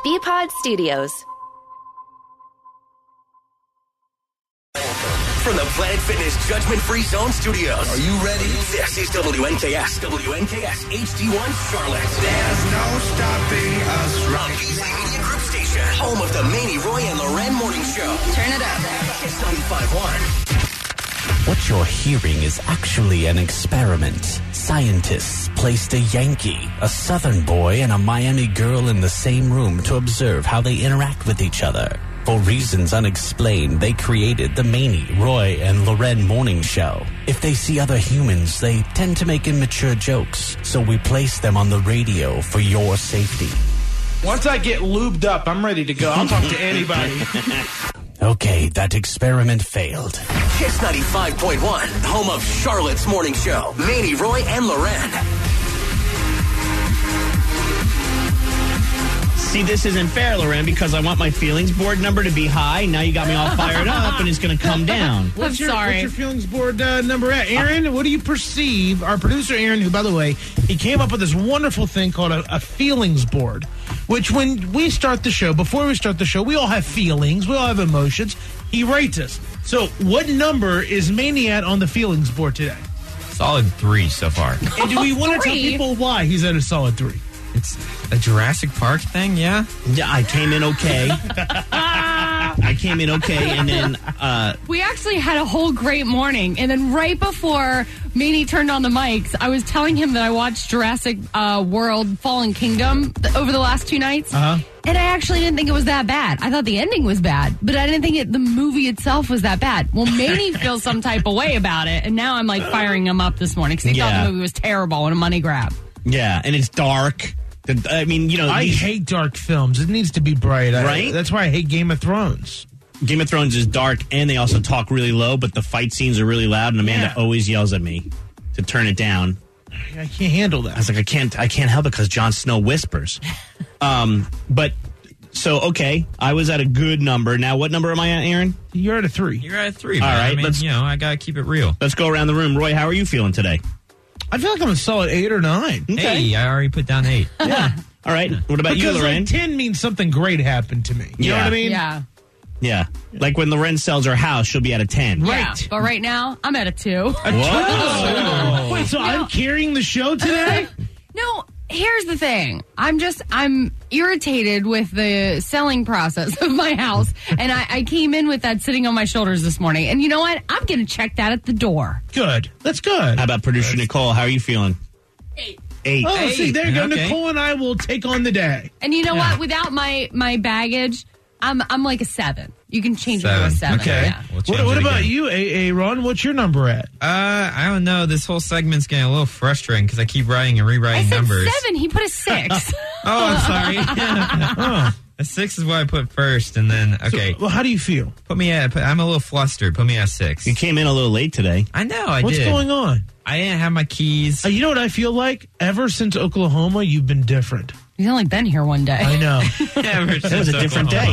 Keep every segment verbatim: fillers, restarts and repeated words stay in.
B-Pod Studios. From the Planet Fitness Judgment Free Zone Studios. Are you ready? This is W N K S. W N K S H D one Charlotte. There's no stopping us From right Beasley now. Media Group Station. Home of the Manny, Roy, and Loren Morning Show. Turn it up. Kiss ninety-five point one. What you're hearing is actually an experiment. Scientists placed a Yankee, a Southern boy, and a Miami girl in the same room to observe how they interact with each other. For reasons unexplained, they created the Manny, Roy, and Loren Morning Show. If they see other humans, they tend to make immature jokes, so we place them on the radio for your safety. Once I get lubed up, I'm ready to go. I'll talk to anybody. Okay, that experiment failed. Kiss ninety-five point one. Home of Charlotte's Morning Show. Manny, Roy, and Loren. See, this isn't fair, Loren, because I want my feelings board number to be high. Now you got me all fired up, and it's going to come down. What's I'm your, sorry. What's your feelings board uh, number at? Aaron, what do you perceive? Our producer, Aaron, who, by the way, he came up with this wonderful thing called a, a feelings board, which when we start the show, before we start the show, we all have feelings. We all have emotions. He rates us. So what number is Manny at on the feelings board today? Solid three so far. And do we want to tell Three? people why he's at a solid three? It's a Jurassic Park thing, yeah? Yeah, I came in okay. I came in okay, and then uh, We actually had a whole great morning, and then right before Manny turned on the mics, I was telling him that I watched Jurassic uh, World Fallen Kingdom th- over the last two nights, Uh-huh. and I actually didn't think it was that bad. I thought the ending was bad, but I didn't think it, the movie itself was that bad. Well, Manny feels some type of way about it, and now I'm like firing him up this morning because he Yeah. thought the movie was terrible and a money grab. yeah, and it's dark. The- I mean, you know, I these- hate dark films. It needs to be bright. I- Right? that's why I hate Game of Thrones. Game of Thrones is dark, and they also talk really low, but the fight scenes are really loud, and Amanda Yeah. always yells at me to turn it down. I can't handle I that. was like, I can't, I can't help it because Jon Snow whispers. um, but so okay, I was at a good number. Now, what number am I at, Aaron? You're at a three. You're at three, All man. right, I mean, let's- you know, I gotta keep it real. Let's go around the room. Roy, how are you feeling today? I feel like I'm a solid eight or nine. Okay. Hey, I already put down eight. Yeah. All right. What about Because you, Loren? like ten means something great happened to me. You know Yeah. what I mean? Yeah. Yeah. Like when Loren sells her house, she'll be at a ten. Right. Yeah. But right now, I'm at a two. Whoa. Wait, so I'm carrying the show today? No, here's the thing. I'm just, I'm irritated with the selling process of my house. And I, I came in with that sitting on my shoulders this morning. And you know what? I'm going to check that at the door. Good. That's good. How about producer Nicole? How are you feeling? Eight. Eight. Oh, Hey, see, there you go. okay. Nicole and I will take on the day. And you know Yeah. what? Without my, my baggage, I'm, I'm like a seven. You can change it to a Seven. seven. Okay. Yeah. We'll change What, what it about again. you, A A Ron? What's your number at? Uh, I don't know. This whole segment's getting a little frustrating because I keep writing and I rewriting said numbers. seven. He put a six. Oh, I'm sorry. Oh. A six is what I put first, and then okay. Well, how do you feel? Put me at. Put, I'm a little flustered. Put me at six. You came in a little late today. I know. I What's did. going on? I didn't have my keys. Uh, you know what I feel like? Ever since Oklahoma, you've been different. He's only been here one day. I know. That was a different day.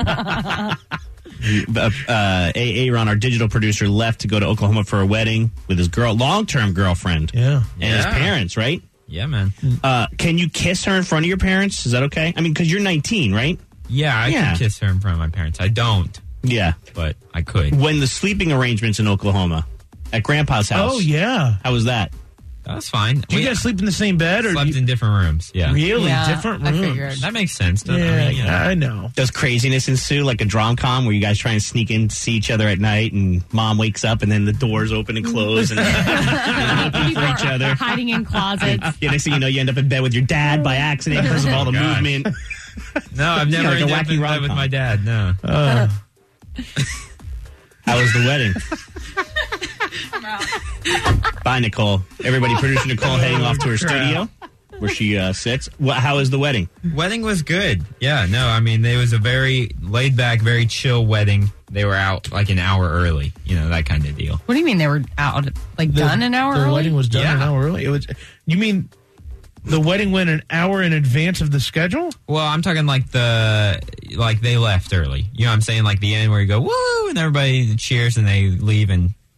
uh, uh, Aaron, our digital producer, left to go to Oklahoma for a wedding with his girl, long-term girlfriend, Yeah. and his Yeah. parents. Right? Yeah, man. Uh, can you kiss her in front of your parents? Is that okay? I mean, because you're nineteen, right? Yeah, I Yeah. could kiss her in front of my parents. I don't, Yeah. but I could. When the sleeping arrangements in Oklahoma at Grandpa's house. Oh, yeah. How was that? That was fine. Do you We guys sleep in the same bed? or slept you, in different rooms. Yeah, Really? Yeah, different I rooms? figured. that makes sense. doesn't it? Yeah, I mean, you know. I know. Does craziness ensue like a drom-com where you guys try and sneak in to see each other at night and mom wakes up and then the doors open and close and People for each are other? hiding in closets. Yeah, next thing you know, you end up in bed with your dad by accident because of all the Gosh. movement. No, I've never like a ended up wacky in bed with rom-com. my dad. No. Uh, How was the wedding? Bye, Nicole. Everybody, producer Nicole heading off to her studio where she uh, sits. What, how is the wedding? Wedding was good. Yeah, no, I mean, it was a very laid back, very chill wedding. They were out like an hour early, you know, that kind of deal. What do you mean they were out, like the, done an hour the early? wedding was done Yeah. an hour early. It was. You mean the wedding went an hour in advance of the schedule? Well, I'm talking like the, like they left early. You know what I'm saying? Like the end where you go, woo, and everybody cheers and they leave and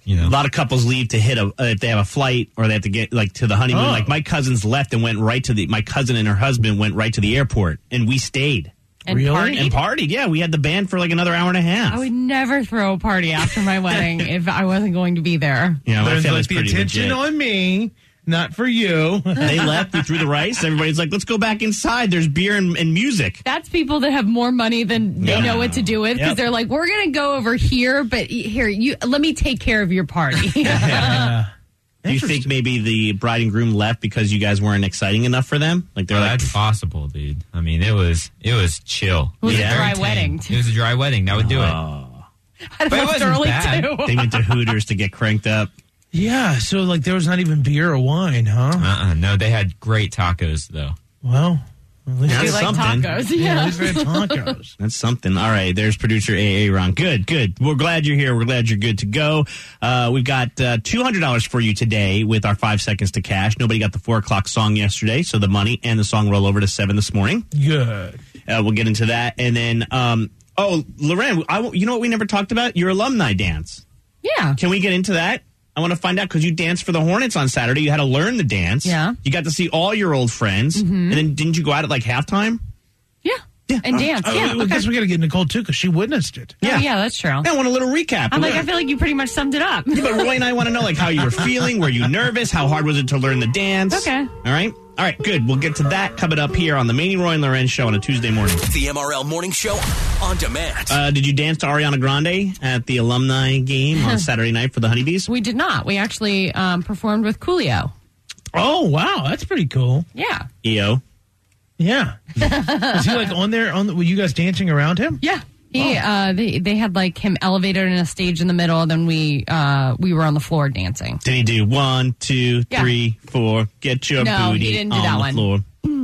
you know. A lot of couples leave to hit a uh, if they have a flight or they have to get like to the honeymoon. Oh. Like my cousins left and went right to the. My cousin and her husband went right to the airport, and we stayed And Really? partied? and partied. Yeah, we had the band for like another hour and a half. I would never throw a party after my wedding if I wasn't going to be there. Yeah, my There's family's like the pretty attention legit. on me, not for you. They left. We threw the rice. Everybody's like, "Let's go back inside. There's beer and, and music." That's people that have more money than they Yeah. know what to do with because Yep. they're like, we're going to go over here, but here, you let me take care of your party. Yeah. Do you think maybe the bride and groom left because you guys weren't exciting enough for them? Like they're Oh, like, that's possible, dude. I mean, it was it was chill. It was a Very dry tame. wedding, It was a dry wedding. That would do it. oh, I But it left wasn't early bad. too. they went to Hooters to get cranked up. Yeah, so like there was not even beer or wine, huh? Uh-uh. No, they had great tacos though. Well, at least Yeah, We That's like something. tacos. yeah, Yeah. at least we had tacos. That's something. All right, there's producer A A Ron. Good, good. We're glad you're here. We're glad you're good to go. Uh, we've got uh, two hundred dollars for you today with our five seconds to cash. Nobody got the four o'clock song yesterday, so the money and the song roll over to seven this morning. Good. Uh, we'll get into that. And then, um, oh, Loren, I, you know what we never talked about? Your alumni dance. Yeah. Can we get into that? I want to find out because you danced for the Hornets on Saturday. You had to learn the dance. Yeah. You got to see all your old friends. And then didn't you go out at like halftime? Yeah. Yeah. And dance. Oh, Yeah. I Okay. guess we got to get Nicole too because she witnessed it. Oh, yeah, that's true. I want a little recap. I'm like, I feel like you pretty much summed it up. But Roy and I want to know like how you were feeling. Were you nervous? How hard was it to learn the dance? Okay. All right. All right. Good. We'll get to that coming up here on the Manny, Roy, and Loren show on a Tuesday morning. The M R L Morning Show on demand. Uh, did you dance to Ariana Grande at the alumni game on Saturday night for the Honeybees? We did not. We actually um, performed with Coolio. Oh wow, that's pretty cool. Yeah. E O. Yeah. Was he like on there? On the, were you guys dancing around him? Yeah. He, uh, they, they had like him elevated in a stage in the middle, and then we uh, we were on the floor dancing. Did he do one, two, Yeah. three, four? Get your No, he booty didn't do on that the one. floor.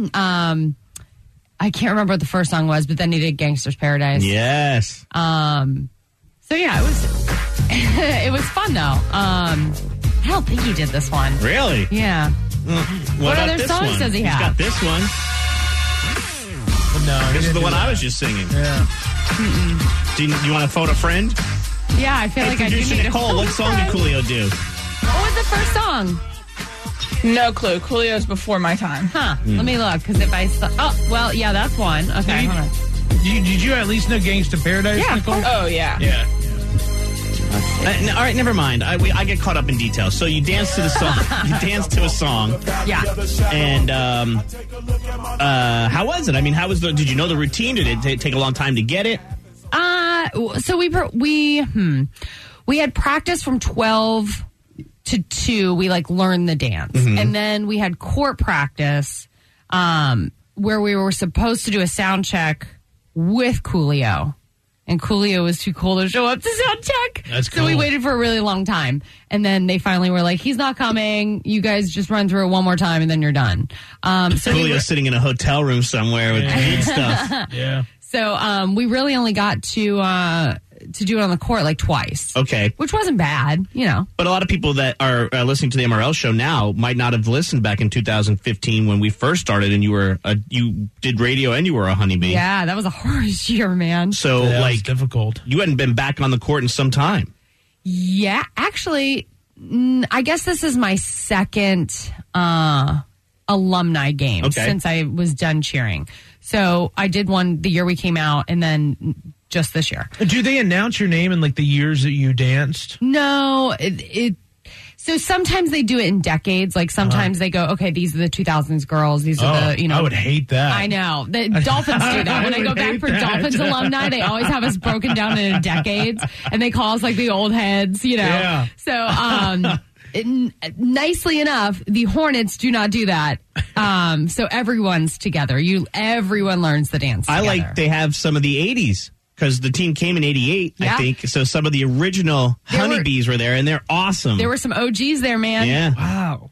Um, I can't remember what the first song was, but then he did Gangster's Paradise. Yes. Um, so yeah, it was it was fun though. Um, I don't think he did this one. Really? Yeah. What, What about other this songs one? does he He's have? got this one. No, he This is didn't the do one that. I was just singing. Yeah. Do you, you want to phone a friend? Yeah, I feel Hey, like I do producer need Nicole, to. what song did Coolio do? What was the first song? No clue. Coolio's before my time. Huh? Let me look because if I saw, oh well, yeah, that's one. Okay, Did, hold on. did, you, did you at least know Gangsta Paradise, Yeah, of Nicole? course. Oh, yeah. Yeah. Uh, n- all right, never mind. I, we, I get caught up in details. So you dance to the song. You dance to a song, Yeah. and um, uh, how was it? I mean, how was the? Did you know the routine? Did it t- take a long time to get it? Uh, so we per- we hmm, we had practice from twelve to two. We like learned the dance, and then we had court practice, um, where we were supposed to do a sound check with Coolio. And Coolio was too cool to show up to sound check. That's So we cool. waited for a really long time. And then they finally were like, he's not coming. You guys just run through it one more time and then you're done. Um, so, we Coolio's were, sitting in a hotel room somewhere with weed stuff. Yeah. so um, we really only got to uh, to do it on the court like twice. Okay. Which wasn't bad, you know. But a lot of people that are uh, listening to the M R L show now might not have listened back in two thousand fifteen when we first started, and you were a, you did radio and you were a honeybee. Yeah, that was a harsh year, man. So That was like difficult. you hadn't been back on the court in some time. Yeah, actually, mm, I guess this is my second uh, alumni game Okay. since I was done cheering. So I did one the year we came out, and then just this year. Do they announce your name in like the years that you danced? No, it. it so sometimes they do it in decades. Like sometimes they go, okay, these are the two thousands girls. These are Oh, the, you know. I would hate that. I know. The Dolphins do that. When I, I go would back hate for that. Dolphins alumni, they always have us broken down into decades, and they call us like the old heads, you know. Yeah. So, um, n- nicely enough, the Hornets do not do that. Um, so everyone's together. You, everyone learns the dance. I together. like they have some of the eighties because the team came in eighty-eight, I Yeah. think. So some of the original There were- honeybees were, there, and they're awesome. There were some O Gs there, man. yeah. Wow.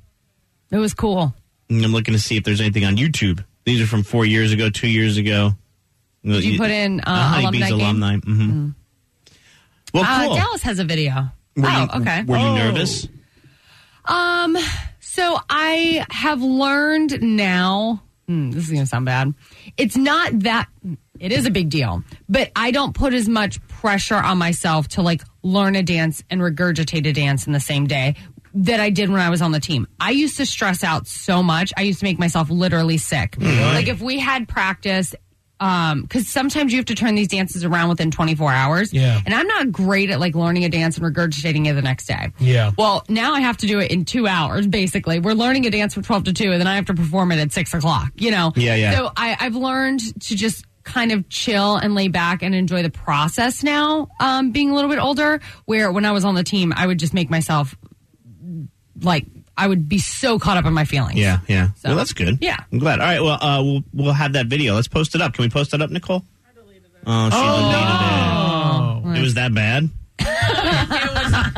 It was cool. And I'm looking to see if there's anything on YouTube. These are from four years ago, two years ago. Did you put in uh, honeybees alumni game? alumni? Mm-hmm. Well, Uh, cool. Dallas has a video. were oh, you, okay. Were you Oh. nervous? Um, so I have learned now, hmm, this is going to sound bad. It's not that, It is a big deal. But I don't put as much pressure on myself to like learn a dance and regurgitate a dance in the same day that I did when I was on the team. I used to stress out so much. I used to make myself literally sick. Mm-hmm. Like if we had practice, um, because sometimes you have to turn these dances around within twenty-four hours. Yeah. And I'm not great at like learning a dance and regurgitating it the next day. Yeah. Well, now I have to do it in two hours, basically. We're learning a dance from twelve to two, and then I have to perform it at six o'clock, you know? Yeah, yeah. So I, I've learned to just kind of chill and lay back and enjoy the process now, um, being a little bit older, where when I was on the team, I would just make myself like I would be so caught up in my feelings. Yeah, yeah. So, well, that's good. Yeah. I'm glad. All right, well, uh, we'll we'll have that video. Let's post it up. Can we post it up, Nicole? I deleted it. Oh, she oh, deleted no. it. It was that bad? it,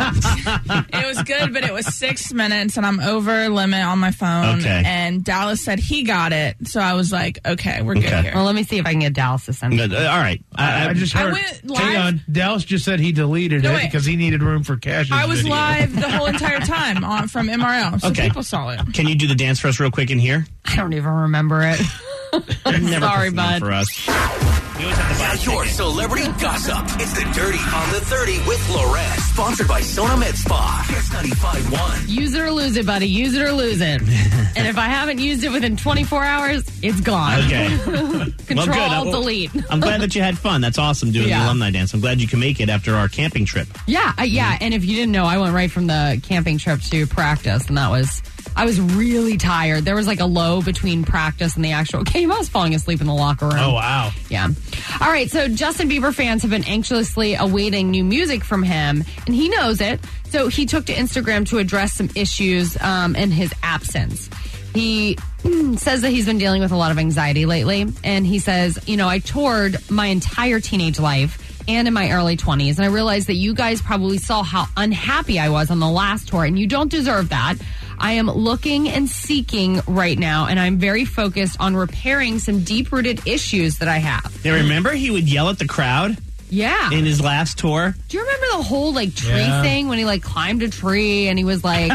was, it was good, but it was six minutes, and I'm over limit on my phone. Okay. And Dallas said he got it, so I was like, okay, we're good Okay. here. Well, let me see if I can get Dallas to send Good. it. Uh, all right. I, I just I heard. went live- Hang on. Dallas just said he deleted No, it wait. because he needed room for Cash's I was video. live the whole entire time on from M R L, so Okay. people saw it. Can you do the dance for us real quick in here? I don't even remember it. Never Sorry, performed bud. for us. We always have to buy Now a your ticket. celebrity gossip. It's the Dirty on the thirty with Loren. Sponsored by Sona Med Spa. Kiss ninety-five point one. Use it or lose it, buddy. Use it or lose it. And if I haven't used it within twenty-four hours, it's gone. Okay. Control, good. Alt, I- delete. I'm glad that you had fun. That's awesome doing Yeah. the alumni dance. I'm glad you can make it after our camping trip. Yeah, uh, yeah. And if you didn't know, I went right from the camping trip to practice, and that was, I was really tired. There was like a low between practice and the actual game. I was falling asleep in the locker room. Oh, wow. Yeah. All right. So Justin Bieber fans have been anxiously awaiting new music from him, and he knows it. So he took to Instagram to address some issues um, in his absence. He says that he's been dealing with a lot of anxiety lately, and he says, you know, I toured my entire teenage life and in my early twenties, and I realized that you guys probably saw how unhappy I was on the last tour, and you don't deserve that. I am looking and seeking right now, and I'm very focused on repairing some deep-rooted issues that I have. Yeah, remember he would yell at the crowd Yeah. in his last tour? Do you remember the whole, like, tree Yeah. thing when he, like, climbed a tree and he was like...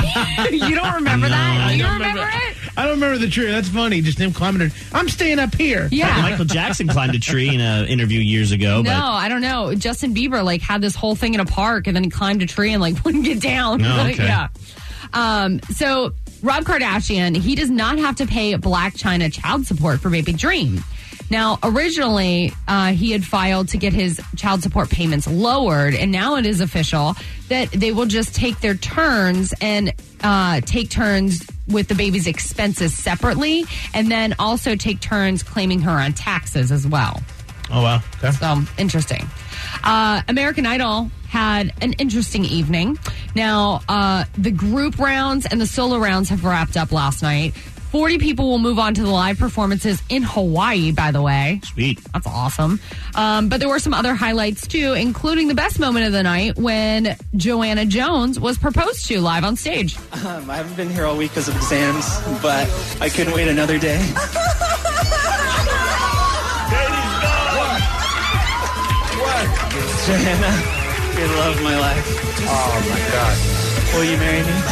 You don't remember that? I You don't remember it? I don't remember the tree. That's funny. Just him climbing it. I'm staying up here. Yeah. Michael Jackson climbed a tree in an interview years ago. No, but I don't know. Justin Bieber, like, had this whole thing in a park, and then he climbed a tree and, like, wouldn't get down. Oh, okay. Yeah. Um, so, Rob Kardashian, he does not have to pay Black China child support for Baby Dream. Now, originally, uh, he had filed to get his child support payments lowered, and now it is official that they will just take their turns and uh, take turns with the baby's expenses separately, and then also take turns claiming her on taxes as well. Oh, wow. Okay. So, interesting. Uh, American Idol had an interesting evening. Now, uh, the group rounds and the solo rounds have wrapped up last night. forty people will move on to the live performances in Hawaii, by the way. Sweet. That's awesome. Um, but there were some other highlights, too, including the best moment of the night when Joanna Jones was proposed to live on stage. Um, I haven't been here all week because of exams, but I couldn't wait another day. Joanna, you're the love of my life. Oh my God. Will you marry me?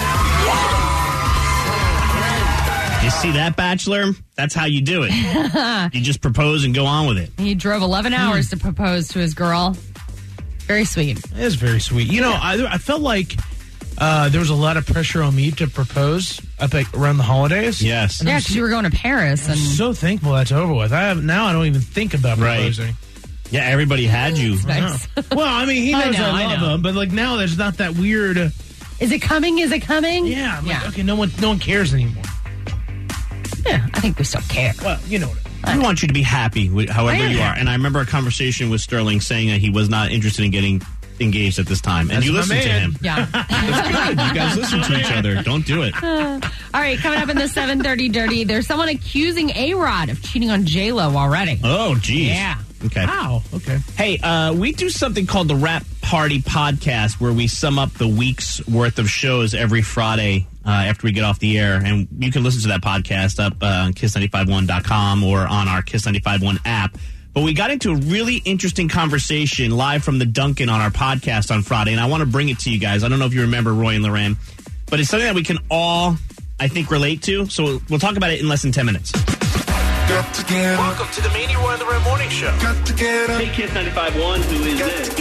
You see that, Bachelor? That's how you do it. You just propose and go on with it. He drove eleven hours to propose to his girl. Very sweet. It is very sweet. You know, I, I felt like uh, there was a lot of pressure on me to propose up at, around the holidays. Yes. Yeah, because you were going to Paris. I'm and so thankful that's over with. I have, now I don't even think about Right. proposing. Yeah, everybody had you. Nice. Well, I mean, he I knows I, know, I love know. him, but like now there's not that weird. Uh, Is it coming? Is it coming? yeah, I'm like, Yeah. okay, no one, no one cares anymore. Yeah, I think we still care. Well, you know what I mean. We want you to be happy with however I am you are. happy. And I remember a conversation with Sterling saying that he was not interested in getting engaged at this time. And That's you my listened to man. him. Yeah. That's good. You guys listen to each other. Don't do it. All right, coming up in the seven thirty Dirty, there's someone accusing A-Rod of cheating on J-Lo already. Oh, geez. Yeah. Okay. Wow. Okay. Hey, uh, we do something called the Rap Party Podcast where we sum up the week's worth of shows every Friday uh, after we get off the air. And you can listen to that podcast up uh, on kiss nine five one dot com or on our Kiss nine five one app. But we got into a really interesting conversation live from the Dunkin' on our podcast on Friday, and I want to bring it to you guys. I don't know if you remember Roy and Loren, but it's something that we can all, I think, relate to. So we'll talk about it in less than ten minutes. Got to get up. Welcome to the Manny Roy and the Red Morning Show. Got to get up. Hey, Kiss ninety-five point one, who is this?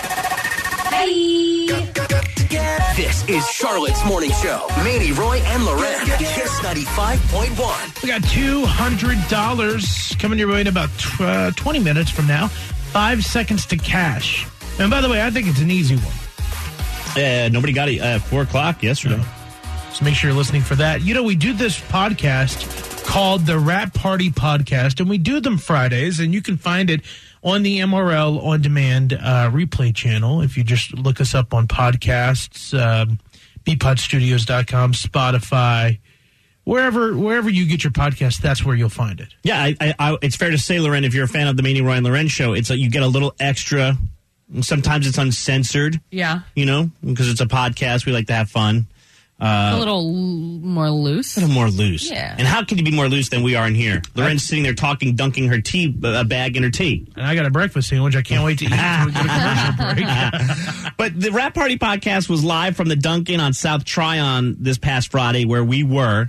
Hey. Got, got to get up. This is Charlotte's Morning Show. Manny Roy and Loren. Kiss ninety-five point one. We got two hundred dollars coming your way in about tw- uh, twenty minutes from now. Five seconds to cash. And by the way, I think it's an easy one. Uh, nobody got it at four o'clock yesterday. No. So make sure you're listening for that. You know, we do this podcast called the Rap Party Podcast, and we do them Fridays, and you can find it on the M R L On Demand uh, replay channel. If you just look us up on podcasts, um, b pod studios dot com, Spotify, wherever wherever you get your podcast, that's where you'll find it. Yeah, I, I, I, it's fair to say, Loren, if you're a fan of the Manny Roy and Loren show, it's like you get a little extra. Sometimes it's uncensored. Yeah. You know, because it's a podcast. We like to have fun. Uh, a little l- more loose. A little more loose. Yeah. And how can you be more loose than we are in here? Loren's sitting there talking, dunking her tea uh, bag in her tea. And I got a breakfast sandwich I can't wait to eat until we get a commercial break. But the Rap Party Podcast was live from the Dunkin' on South Tryon this past Friday where we were.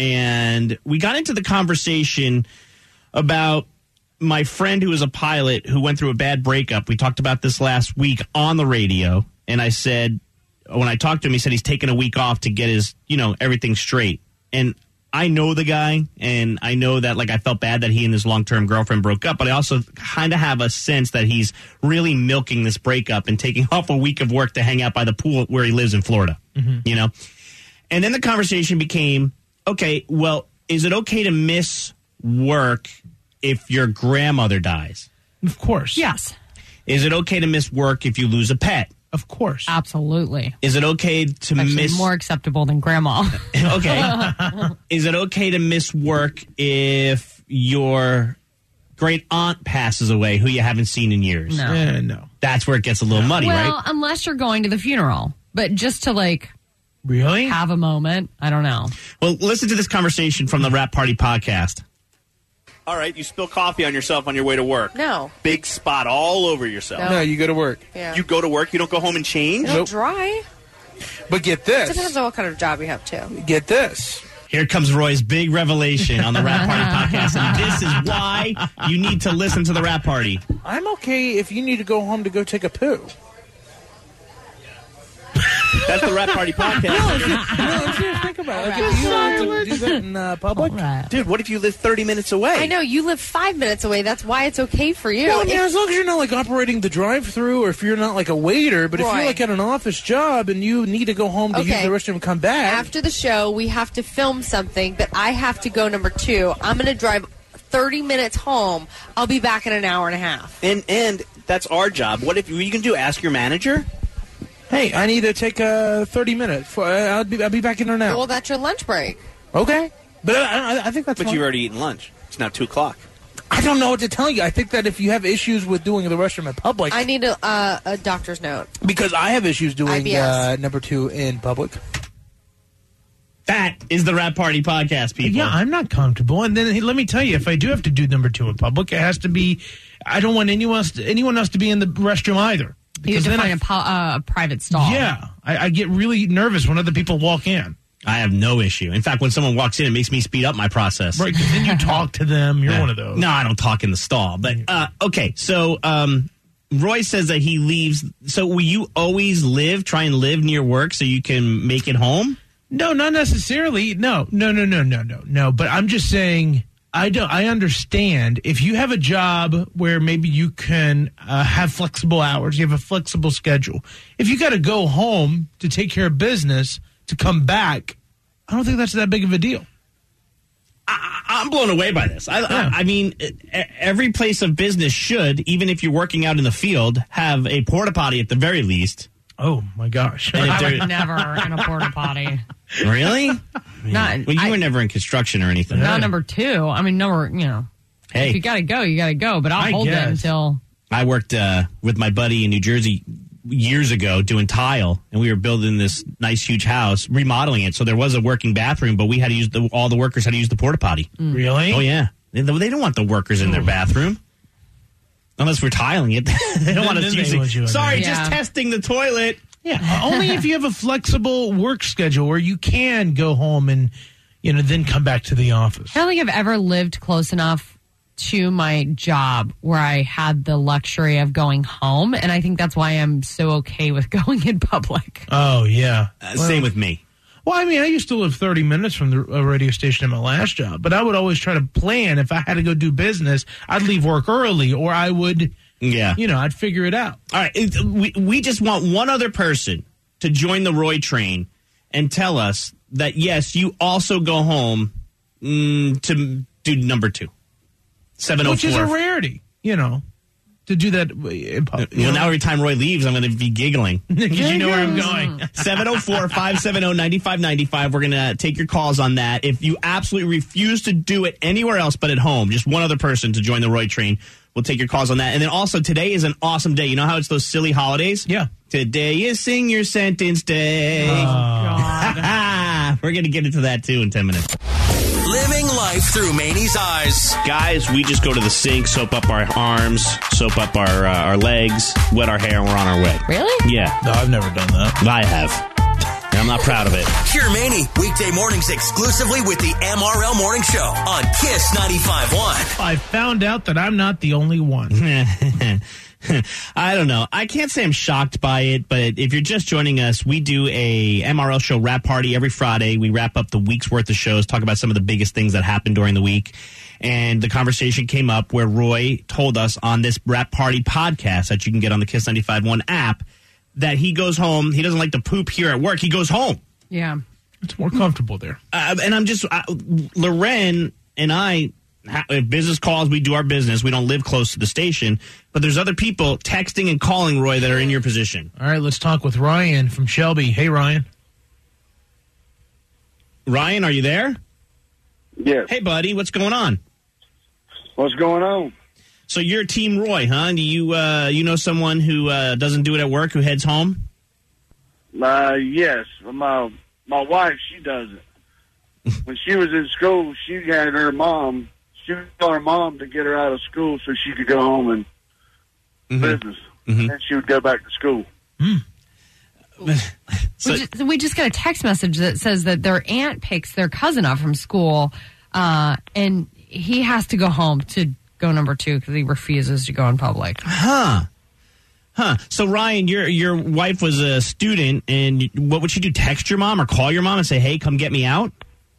And we got into the conversation about my friend who is a pilot who went through a bad breakup. We talked about this last week on the radio. And I said, when I talked to him, he said he's taking a week off to get his, you know, everything straight. And I know the guy, and I know that, like, I felt bad that he and his long-term girlfriend broke up, but I also kind of have a sense that he's really milking this breakup and taking off a week of work to hang out by the pool where he lives in Florida, mm-hmm. you know? And then the conversation became, okay, well, is it okay to miss work if your grandmother dies? Of course. Yes. Is it okay to miss work if you lose a pet? Of course. Absolutely. Is it okay to Actually, miss... more acceptable than grandma. Okay. Is it okay to miss work if your great aunt passes away who you haven't seen in years? No. Uh, no. That's where it gets a little muddy, well, right? unless you're going to the funeral. But just to, like... Really? Have a moment. I don't know. Well, listen to this conversation from the Rap Party Podcast. All right, you spill coffee on yourself on your way to work. No. Big spot all over yourself. No, No, you go to work. Yeah. You go to work, you don't go home and change? It'll Nope. dry. But get It this. depends on what kind of job you have, too. Get this. Here comes Roy's big revelation on the Rap Party Podcast, and this is why you need to listen to the Rap Party. I'm okay if you need to go home to go take a poo. That's the Rap Party Podcast. No, I'm serious. Think about it. Like, if you want to do that in uh, public, Dude, what if you live thirty minutes away? I know, you live five minutes away. That's why it's okay for you. well, I mean, If- as long as you're not like operating the drive-through, or if you're not like a waiter, but if Right. you're like at an office job and you need to go home to use Okay. the restroom and come back, After the show, we have to film something, but I have to go number two. I'm going to drive thirty minutes home. I'll be back in an hour and a half. And and that's our job. What if you can do? Ask your manager. hey, I need to take a thirty minute. For, uh, I'll be I'll be back in an hour. Well, that's your lunch break. Okay, but I, I, I think that's. But fine. you've already eaten lunch. It's now two o'clock. I don't know what to tell you. I think that if you have issues with doing the restroom in public, I need a, uh, a doctor's note. because I have issues doing I B S. uh, number two in public. That is the Rap Party Podcast, people. Yeah, I'm not comfortable. And then hey, let me tell you, if I do have to do number two in public, it has to be. I don't want anyone else, to, anyone else to be in the restroom either. You have to then find I, a, po- uh, a private stall. yeah, I, I get really nervous when other people walk in. I have no issue. In fact, when someone walks in, it makes me speed up my process. Right, because then you talk to them. You're Yeah. one of those. No, I don't talk in the stall. But uh, okay, so um, Roy says that he leaves. So will you always live, try and live near work so you can make it home? No, not necessarily. No, no, no, no, no, no, no. But I'm just saying, I don't. I understand if you have a job where maybe you can uh, have flexible hours, you have a flexible schedule. If you got to go home to take care of business to come back, I don't think that's that big of a deal. I, I'm blown away by this. I, Yeah. I, I mean, e- every place of business should, even if you're working out in the field, have a porta potty at the very least. Oh my gosh! And if I they're- would never in a porta potty. Really? Not, Well, you I- were never in construction or anything. not number two. I mean, number, you know. Hey. If you got to go, you got to go. But I'll I hold it guess. until. I worked uh, with my buddy in New Jersey years ago doing tile, and we were building this nice, huge house, remodeling it. So there was a working bathroom, but we had to use the all the workers had to use the porta potty. Really? Oh yeah, they, they don't want the workers in their bathroom unless we're tiling it. They don't want us Then they using. want you in Sorry, there. just Yeah. testing the toilet. Yeah, only if you have a flexible work schedule where you can go home and, you know, then come back to the office. I don't think I've ever lived close enough to my job where I had the luxury of going home, and I think that's why I'm so okay with going in public. Oh, yeah. Uh, well, same with me. Well, I mean, I used to live thirty minutes from the uh, radio station in my last job, but I would always try to plan if I had to go do business, I'd leave work early, or I would, yeah, you know, I'd figure it out. All right, it, we, we just want one other person to join the Roy train and tell us that, yes, you also go home mm, to do number two. seven oh four. Which is a rarity, you know, to do that. In public, well, now every time Roy leaves, I'm going to be giggling. Because you know where I'm going. seven oh four, five seven oh, nine five nine five. We're going to take your calls on that. If you absolutely refuse to do it anywhere else but at home, just one other person to join the Roy train, we'll take your calls on that. And then also, today is an awesome day. You know how it's those silly holidays? Yeah. Today is Sing Your Sentence Day. Oh, God. We're going to get into that, too, in ten minutes. Living life through Maney's eyes. Guys, we just go to the sink, soap up our arms, soap up our uh, our legs, wet our hair, and we're on our way. Really? Yeah. No, I've never done that. I have. And I'm not proud of it. Hear Maney weekday mornings exclusively with the M R L Morning Show on Kiss ninety-five point one. I found out that I'm not the only one. I don't know. I can't say I'm shocked by it, but if you're just joining us, we do a M R L show wrap party every Friday. We wrap up the week's worth of shows, talk about some of the biggest things that happened during the week. And the conversation came up where Roy told us on this wrap party podcast that you can get on the Kiss ninety-five point one app that he goes home. He doesn't like to poop here at work. He goes home. Yeah. It's more comfortable there. Uh, and I'm just, uh, Loren and I, if business calls, we do our business. We don't live close to the station. But there's other people texting and calling, Roy, that are in your position. All right, let's talk with Ryan from Shelby. Hey, Ryan. Ryan, are you there? Yes. Hey, buddy, what's going on? What's going on? So you're Team Roy, huh? Do you uh, you know someone who uh, doesn't do it at work, who heads home? Uh, yes. My my wife, she does it. When she was in school, she had her mom. She would tell her mom to get her out of school so she could go home and mm-hmm. business. Mm-hmm. And she would go back to school. Mm. So, we, just, we just got a text message that says that their aunt picks their cousin up from school, uh, and he has to go home to go number two because he refuses to go in public. Huh. Huh. So, Ryan, your your wife was a student, and what would she do? Text your mom or call your mom and say, hey, come get me out?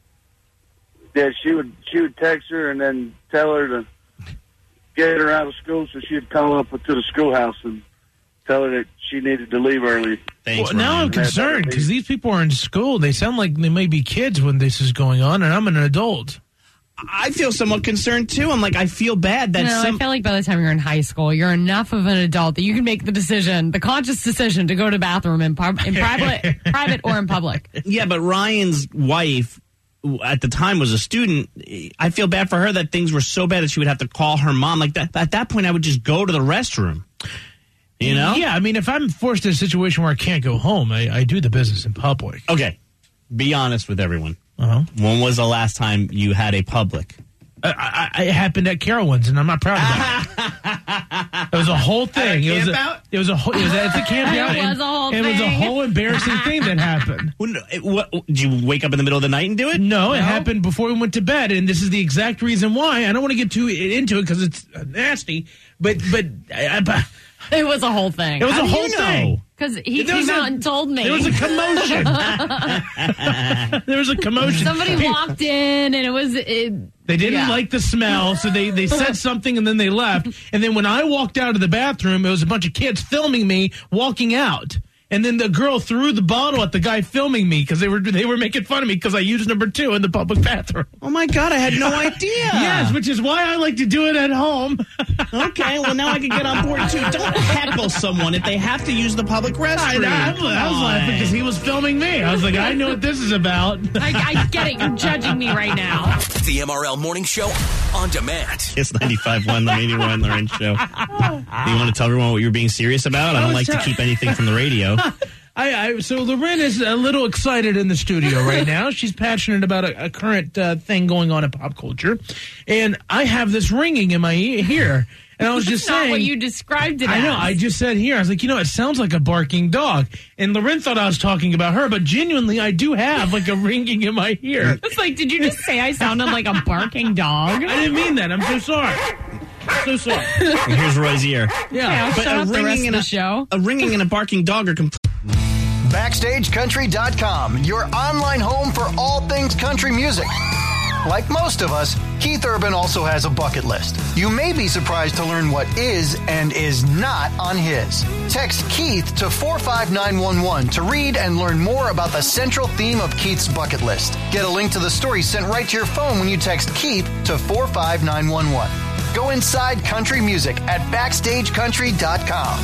Yeah, she would she would text her and then tell her to get her out of school so she'd come up to the schoolhouse and tell her that she needed to leave early. Thanks, well, now Ryan. I'm concerned because these people are in school. They sound like they may be kids when this is going on, and I'm an adult. I feel somewhat concerned, too. I'm like, I feel bad that no, some... I feel like by the time you're in high school, you're enough of an adult that you can make the decision, the conscious decision to go to the bathroom in, pub- in private, private or in public. Yeah, but Ryan's wife at the time was a student. I feel bad for her that things were so bad that she would have to call her mom. Like that. At that point, I would just go to the restroom. You know? Yeah, I mean, if I'm forced in a situation where I can't go home, I, I do the business in public. Okay. Be honest with everyone. Uh-huh. When was the last time you had a public? Uh, I, I, it happened at Carowinds, and I'm not proud of that. It was a whole thing. It was a, it was a whole. It was at the camp out. It was a whole It was a thing. whole embarrassing thing that happened. When, what, did you wake up in the middle of the night and do it? No, it happened before we went to bed, and this is the exact reason why. I don't want to get too into it because it's nasty, but but I, I, It was a whole thing. it was How a do whole you know? thing. Because he There was came a- out and told me. There was a commotion. There was a commotion. Somebody Pe- walked in, and it was... It, They didn't yeah. like the smell, so they, they said something and then they left. And then when I walked out of the bathroom, it was a bunch of kids filming me walking out. And then the girl threw the bottle at the guy filming me because they were they were making fun of me because I used number two in the public bathroom. Oh, my God. I had no idea. Yes, which is why I like to do it at home. Okay, well, now I can get on board, too. Don't heckle someone if they have to use the public I, restroom. I, I was laughing because he was filming me. I was like, I know what this is about. I, I get it. You're judging me right now. The M R L Morning Show on demand. Kiss ninety-five point one, the Maney Roy and Loren Show. Do you want to tell everyone what you're being serious about? I don't was like to tell- keep anything from the radio. I, I so Loren is a little excited in the studio right now. She's passionate about a, a current uh, thing going on in pop culture, and I have this ringing in my ear. And I was That's just not saying, what you described it I as. know. I just said here. I was like, you know, it sounds like a barking dog. And Loren thought I was talking about her, but genuinely, I do have like a ringing in my ear. It's like, did you just say I sounded like a barking dog? I didn't mean that. I'm so sorry. I'm so sorry. And here's Roy's ear. Yeah, but shut up the rest of and the a, show. a ringing and a barking dog are complete. Backstage Country dot com, your online home for all things country music. Like most of us, Keith Urban also has a bucket list. You may be surprised to learn what is and is not on his. Text Keith to four five nine one one to read and learn more about the central theme of Keith's bucket list. Get a link to the story sent right to your phone when you text Keith to four five nine one one. Go inside country music at backstage country dot com.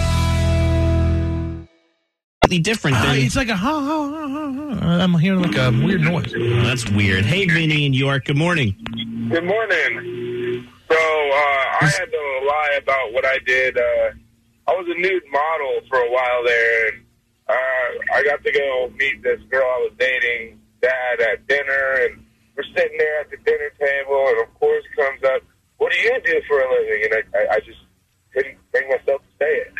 Different than Uh, it's like a ha ha ha ha ha. I'm hearing like a weird noise. Oh, that's weird. Hey, Vinny in York. Good morning. Good morning. So uh, I had to lie about what I did. Uh, I was a nude model for a while there, and uh, I got to go meet this girl I was dating, dad, at dinner, and we're sitting there at the dinner table, and of course comes up, "What do you do for a living?" And I, I, I just couldn't bring myself to say it.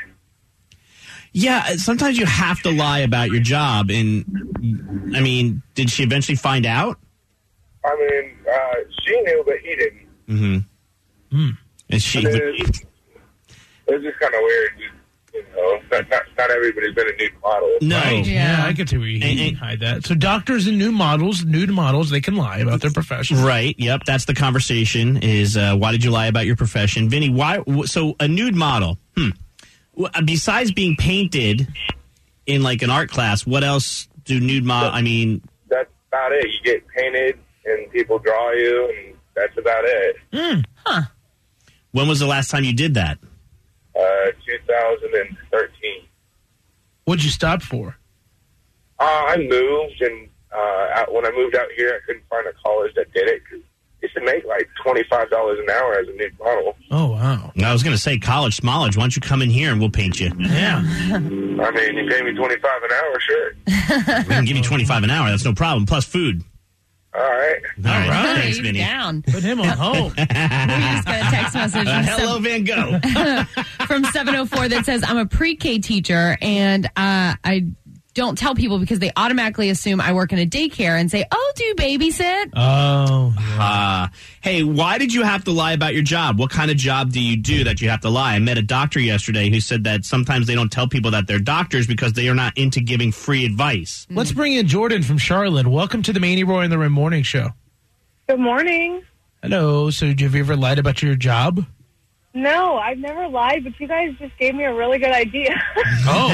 Yeah, sometimes you have to lie about your job. And, I mean, did she eventually find out? I mean, uh, she knew, but he didn't. Mm-hmm. Mm. And she... I mean, it, was, it was just kind of weird. You know, not, not, not everybody's been a nude model. No. Right. Yeah, I get to where you And- can hide that. So doctors and new models, nude models, they can lie about their profession. Right. Yep. That's the conversation is uh, why did you lie about your profession? Vinny, why? So a nude model, hmm. Well, besides being painted in like an art class, what else do nude model, I mean. That's about it. You get painted and people draw you, and that's about it. Mm. Huh. When was the last time you did that? Uh, two thousand thirteen. What'd you stop for? Uh, I moved, and uh, out, when I moved out here, I couldn't find a college that did it. 'Cause I used to make like twenty-five dollars an hour as a nude model. Oh, wow. I was going to say college, smallage. Why don't you come in here and we'll paint you? Yeah. I mean, you pay me twenty-five an hour, sure. We can give you twenty-five an hour. That's no problem. Plus food. All right. All right. right. Thanks, He's Vinny. down. Put him on hold. We just got a text message Uh, from, hello, Van Gogh. from seven oh four that says, I'm a pre-K teacher, and uh, I don't tell people because they automatically assume I work in a daycare and say, oh, do you babysit? Oh. Uh, hey, why did you have to lie about your job? What kind of job do you do that you have to lie? I met a doctor yesterday who said that sometimes they don't tell people that they're doctors because they are not into giving free advice. Let's bring in Jordan from Charlotte. Welcome to the Manny Roy and the Rim Morning Show. Good morning. Hello. So, have you ever lied about your job? No, I've never lied, but you guys just gave me a really good idea. Oh.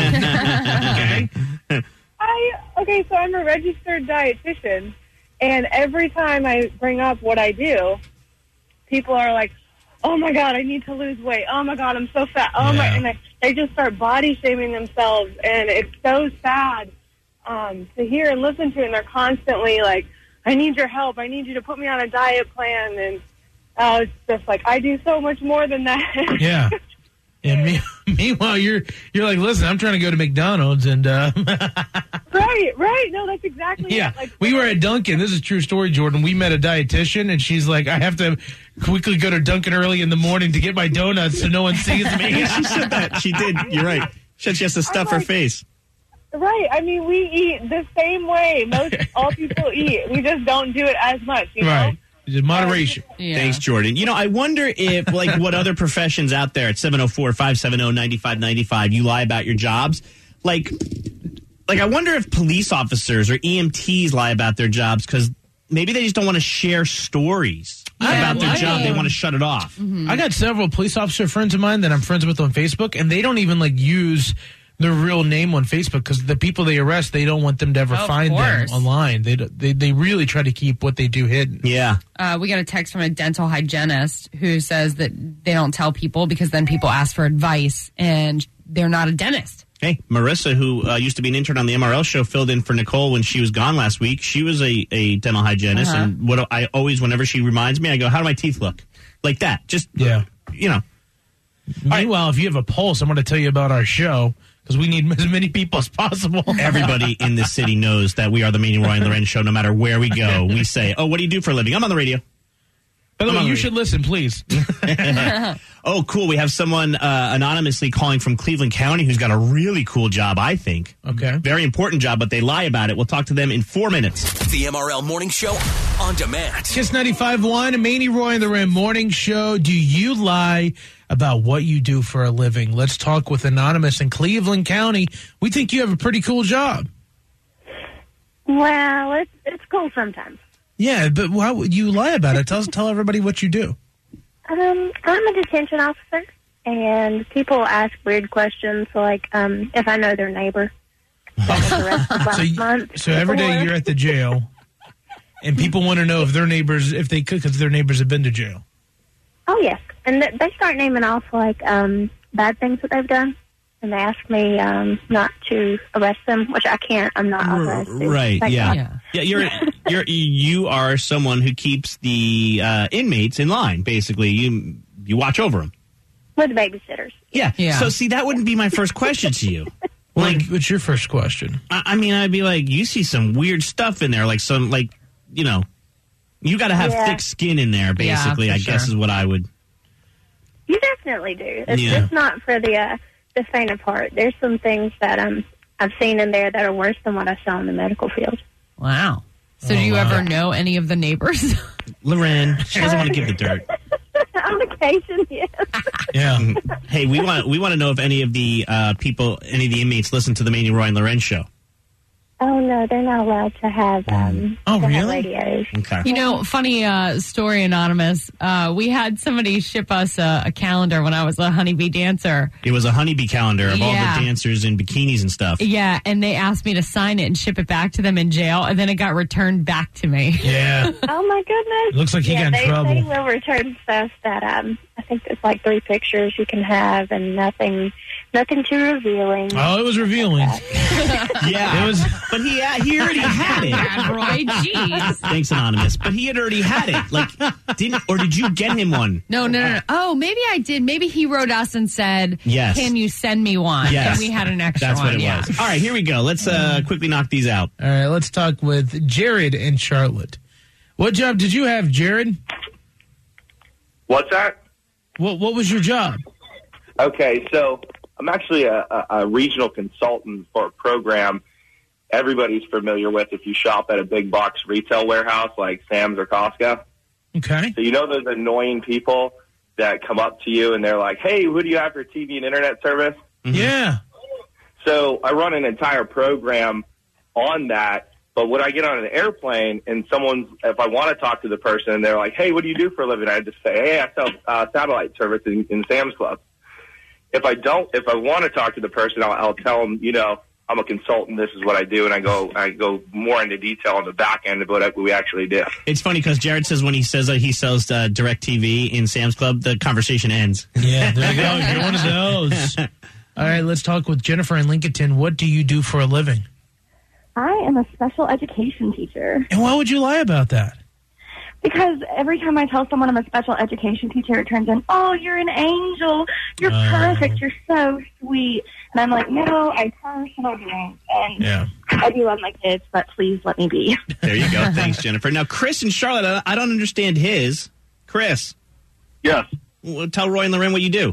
Okay. I okay, so I'm a registered dietitian, and every time I bring up what I do, people are like, "Oh my God, I need to lose weight. Oh my God, I'm so fat. Oh my," Yeah. and I, they just start body shaming themselves, and it's so sad um, to hear and listen to. And they're constantly like, "I need your help. I need you to put me on a diet plan." And uh, it's just like I do so much more than that. Yeah. And me, meanwhile, you're you're like, listen, I'm trying to go to McDonald's, and uh, Right, right. No, that's exactly yeah, it. Like, we were at Dunkin'. This is a true story, Jordan. We met a dietitian, and she's like, I have to quickly go to Dunkin' early in the morning to get my donuts so no one sees me. She said that. She did. You're right. She said she has to stuff her face. Right. I mean, we eat the same way most all people eat. We just don't do it as much, you know? Right. Just moderation. Thanks, Jordan. You know, I wonder if, like, what other professions out there at seven oh four, five seven oh, nine five nine five, you lie about your jobs. Like, like I wonder if police officers or E M Ts lie about their jobs because maybe they just don't want to share stories Yeah, about their well, job. I- They want to shut it off. I got several police officer friends of mine that I'm friends with on Facebook, and they don't even, like, use their real name on Facebook because the people they arrest, they don't want them to ever Of find course. them online. They, they they really try to keep what they do hidden. Yeah. Uh, we got a text from a dental hygienist who says that they don't tell people because then people ask for advice and they're not a dentist. Hey, Marissa, who uh, used to be an intern on the M R L show, filled in for Nicole when she was gone last week. She was a, a dental hygienist, Uh-huh. and what I always, whenever she reminds me, I go, how do my teeth look? Like that. Just, Yeah. you know. Meanwhile, if you have a pulse, I'm going to tell you about our show because we need as many people as possible. Everybody in this city knows that we are the Manny, Roy, and Loren show. No matter where we go, we say, "Oh, what do you do for a living?" I'm on the radio. By the I'm way, on you the should listen, please. Oh, cool. We have someone uh, anonymously calling from Cleveland County who's got a really cool job, I think. Okay. Very important job, but they lie about it. We'll talk to them in four minutes. The M R L Morning Show on demand. Kiss ninety-five point one, Manny, Roy, and the Rim Morning Show. Do you lie about what you do for a living? Let's talk with Anonymous in Cleveland County. We think you have a pretty cool job. Well, it's it's cool sometimes. Yeah, but why would you lie about it? Tell tell everybody what you do. Um, I'm a detention officer, and people ask weird questions, like um, if I know their neighbor. So, you, so every day you're at the jail, and people want to know if their neighbors, if they could, because their neighbors have been to jail. Oh, yes. And th- they start naming off, like, um, bad things that they've done. And they ask me um, not to arrest them, which I can't. I'm not authorized to. Right, Thank yeah. God. yeah. Yeah, you're, you're, you are someone who keeps the uh, inmates in line, basically. You you watch over them. With babysitters. Yeah. Yeah. So, see, that wouldn't be my first question to you. Like, what's your first question? I, I mean, I'd be like, you see some weird stuff in there, like some, like, you know, you got to have Yeah. thick skin in there, basically, Yeah, I for guess sure. is what I would. You definitely do. It's Yeah. just not for the uh, the faint of heart. There's some things that um, I've seen in there that are worse than what I saw in the medical field. Wow. So Oh, do you wow. ever know any of the neighbors? Loren, she doesn't want to give the dirt. On occasion, yes. Yeah. Hey, we want we want to know if any of the uh, people, any of the inmates, listen to the Manny, Roy, and Loren show. Oh, no, they're not allowed to have, um, Oh, to have really? radios. Okay. You know, funny uh, story, Anonymous. Uh, we had somebody ship us a, a calendar when I was a honeybee dancer. It was a honeybee calendar of all Yeah. the dancers in bikinis and stuff. Yeah, and they asked me to sign it and ship it back to them in jail, and then it got returned back to me. Yeah. Oh, my goodness. Looks like he yeah, got in they, trouble. They will return stuff that, um, I think there's like three pictures you can have and nothing nothing too revealing. Oh, it was revealing. Yeah, it was. But he uh, he already had it. Bad, Roy, jeez. Thanks, Anonymous. But he had already had it. Like, didn't or did you get him one? No, no, no, no. Oh, maybe I did. Maybe he wrote us and said, Yes. can you send me one? Yes. And we had an extra That's one. what it yeah. was. All right, here we go. Let's uh, quickly knock these out. All right, let's talk with Jared in Charlotte. What job did you have, Jared? What's that? What What was your job? Okay, so I'm actually a, a, a regional consultant for a program everybody's familiar with if you shop at a big box retail warehouse like Sam's or Costco. Okay. So you know those annoying people that come up to you and they're like, hey, who do you have for T V and internet service? Yeah. So I run an entire program on that. But when I get on an airplane and someone's, if I want to talk to the person and they're like, hey, what do you do for a living? I just say, hey, I sell uh, satellite service in, in Sam's Club. If I don't, if I want to talk to the person, I'll, I'll tell them, you know, I'm a consultant. This is what I do. And I go, I go more into detail on the back end of what we actually do. It's funny because Jared says when he says that he sells uh, DirecTV in Sam's Club, the conversation ends. Yeah, there you go. You're one of those. All right, let's talk with Jennifer in Lincoln. What do you do for a living? I am a special education teacher. And why would you lie about that? Because every time I tell someone I'm a special education teacher, it turns in, oh, you're an angel. You're Uh. perfect. You're so sweet. And I'm like, no, I curse and I drink. And Yeah. I do love my kids, but please let me be. There you go. Thanks, Jennifer. Now, Chris in Charlotte, I I don't understand his. Chris. Yes. Well, tell Roy and Loren what you do.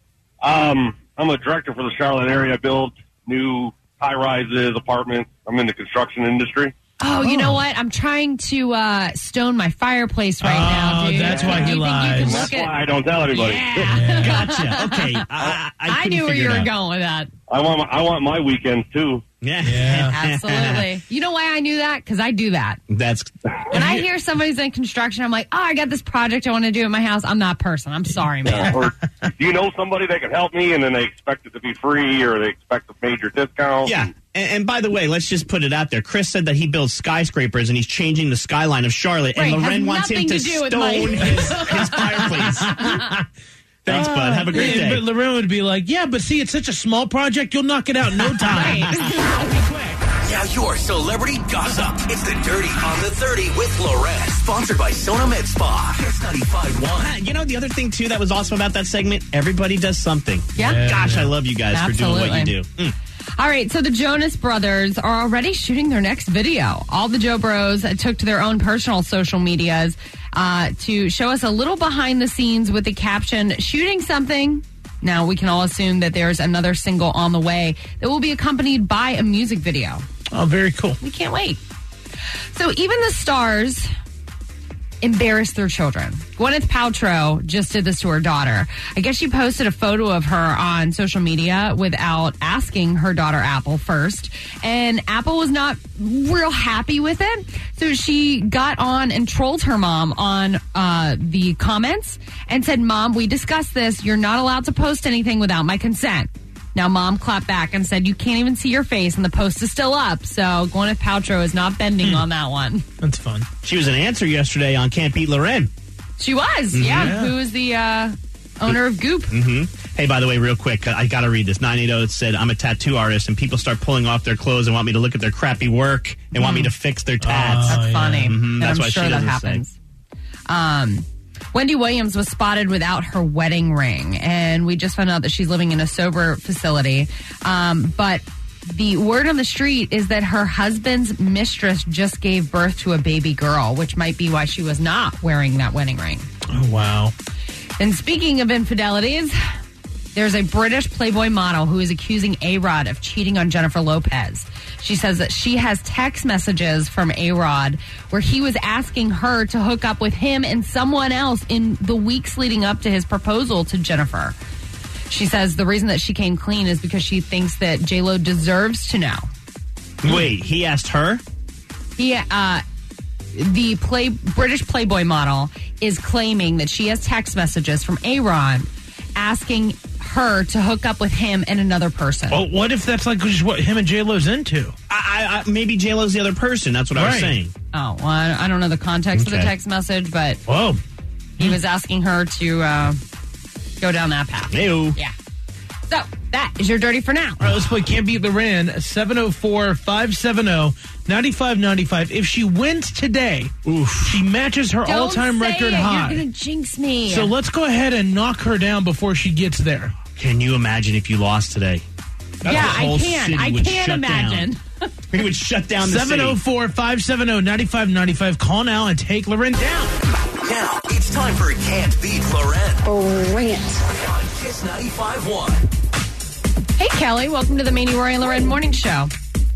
Um, I'm a director for the Charlotte area. I build new high-rises, apartments. I'm in the construction industry. Oh, you know what? I'm trying to uh, stone my fireplace right now, Oh, dude. that's why he Do you think you lies. can That's look at- why I don't tell anybody. Yeah. Gotcha. Okay. I, I, I couldn't knew where figure you it were out. going with that. I want my, I want my weekends too. Yeah. Absolutely. You know why I knew that? Because I do that. That's When I hear somebody's in construction, I'm like, oh, I got this project I want to do at my house. I'm that person. I'm sorry, man. Or do you know somebody that can help me, and then they expect it to be free, or they expect a major discount? Yeah. And, and by the way, let's just put it out there. Chris said that he builds skyscrapers and he's changing the skyline of Charlotte, Right, and has Loren wants him nothing to, to do with stone my- his, his fireplace. Thanks, bud. Have a great Yeah, day. But Lorraine would be like, yeah, but see, it's such a small project, you'll knock it out in no time. Now your celebrity gossip. It's the Dirty on the thirty with Loren. Sponsored by Sona Med Spa. Kiss ninety-five point one. You know, the other thing, too, that was awesome about that segment, everybody does something. Yeah. Yeah. Gosh, I love you guys Absolutely. for doing what you do. Mm. All right, so the Jonas Brothers are already shooting their next video. All the Joe Bros took to their own personal social medias uh, to show us a little behind the scenes with the caption, shooting something. Now, we can all assume that there's another single on the way that will be accompanied by a music video. Oh, very cool. We can't wait. So even the stars embarrass their children. Gwyneth Paltrow just did this to her daughter. I guess she posted a photo of her on social media without asking her daughter Apple first. And Apple was not real happy with it. So she got on and trolled her mom on uh, the comments and said, Mom, we discussed this. You're not allowed to post anything without my consent. Now, Mom clapped back and said, you can't even see your face, and the post is still up. So Gwyneth Paltrow is not bending on that one. That's fun. She was an answer yesterday on Can't Beat Loren. She was, Mm-hmm. yeah. Yeah. Who is the uh, owner of Goop. Mm-hmm. Hey, by the way, real quick, I got to read this. nine eight zero said, I'm a tattoo artist, and people start pulling off their clothes and want me to look at their crappy work and want me to fix their tats. That's funny. Mhm, That's I'm why sure she that doesn't happens. say. Um, Wendy Williams was spotted without her wedding ring, and we just found out that she's living in a sober facility. Um, but the word on the street is that her husband's mistress just gave birth to a baby girl, which might be why she was not wearing that wedding ring. Oh, wow. And speaking of infidelities, there's a British Playboy model who is accusing A-Rod of cheating on Jennifer Lopez. She says that she has text messages from A-Rod where he was asking her to hook up with him and someone else in the weeks leading up to his proposal to Jennifer. She says the reason that she came clean is because she thinks that J-Lo deserves to know. Wait, he asked her? He, uh, the play British Playboy model is claiming that she has text messages from A-Rod asking her to hook up with him and another person. Well, what if that's like just what him and J-Lo's into? I, I, maybe J-Lo's the other person. That's what I was Right. saying. Oh, well, I I don't know the context of the Okay. text message, but Whoa. he was asking her to uh, go down that path. Ew. Yeah. So, that is your dirty for now. All right, let's play Can't Beat Loren, seven oh four, five seven oh, nine five nine five. If she wins today, she matches her Don't all-time say record it. high. You're going to jinx me. So let's go ahead and knock her down before she gets there. Can you imagine if you lost today? yeah, The I whole can. city I would can't shut imagine. down. We would shut down the city. seven oh four, five seven oh, nine five nine five. Call now and take Loren down. Now it's time for Can't Beat Loren. Oh, On Kiss ninety-five point one. Hey, Kelly. Welcome to the Manny, Roy, and Loren Morning Show.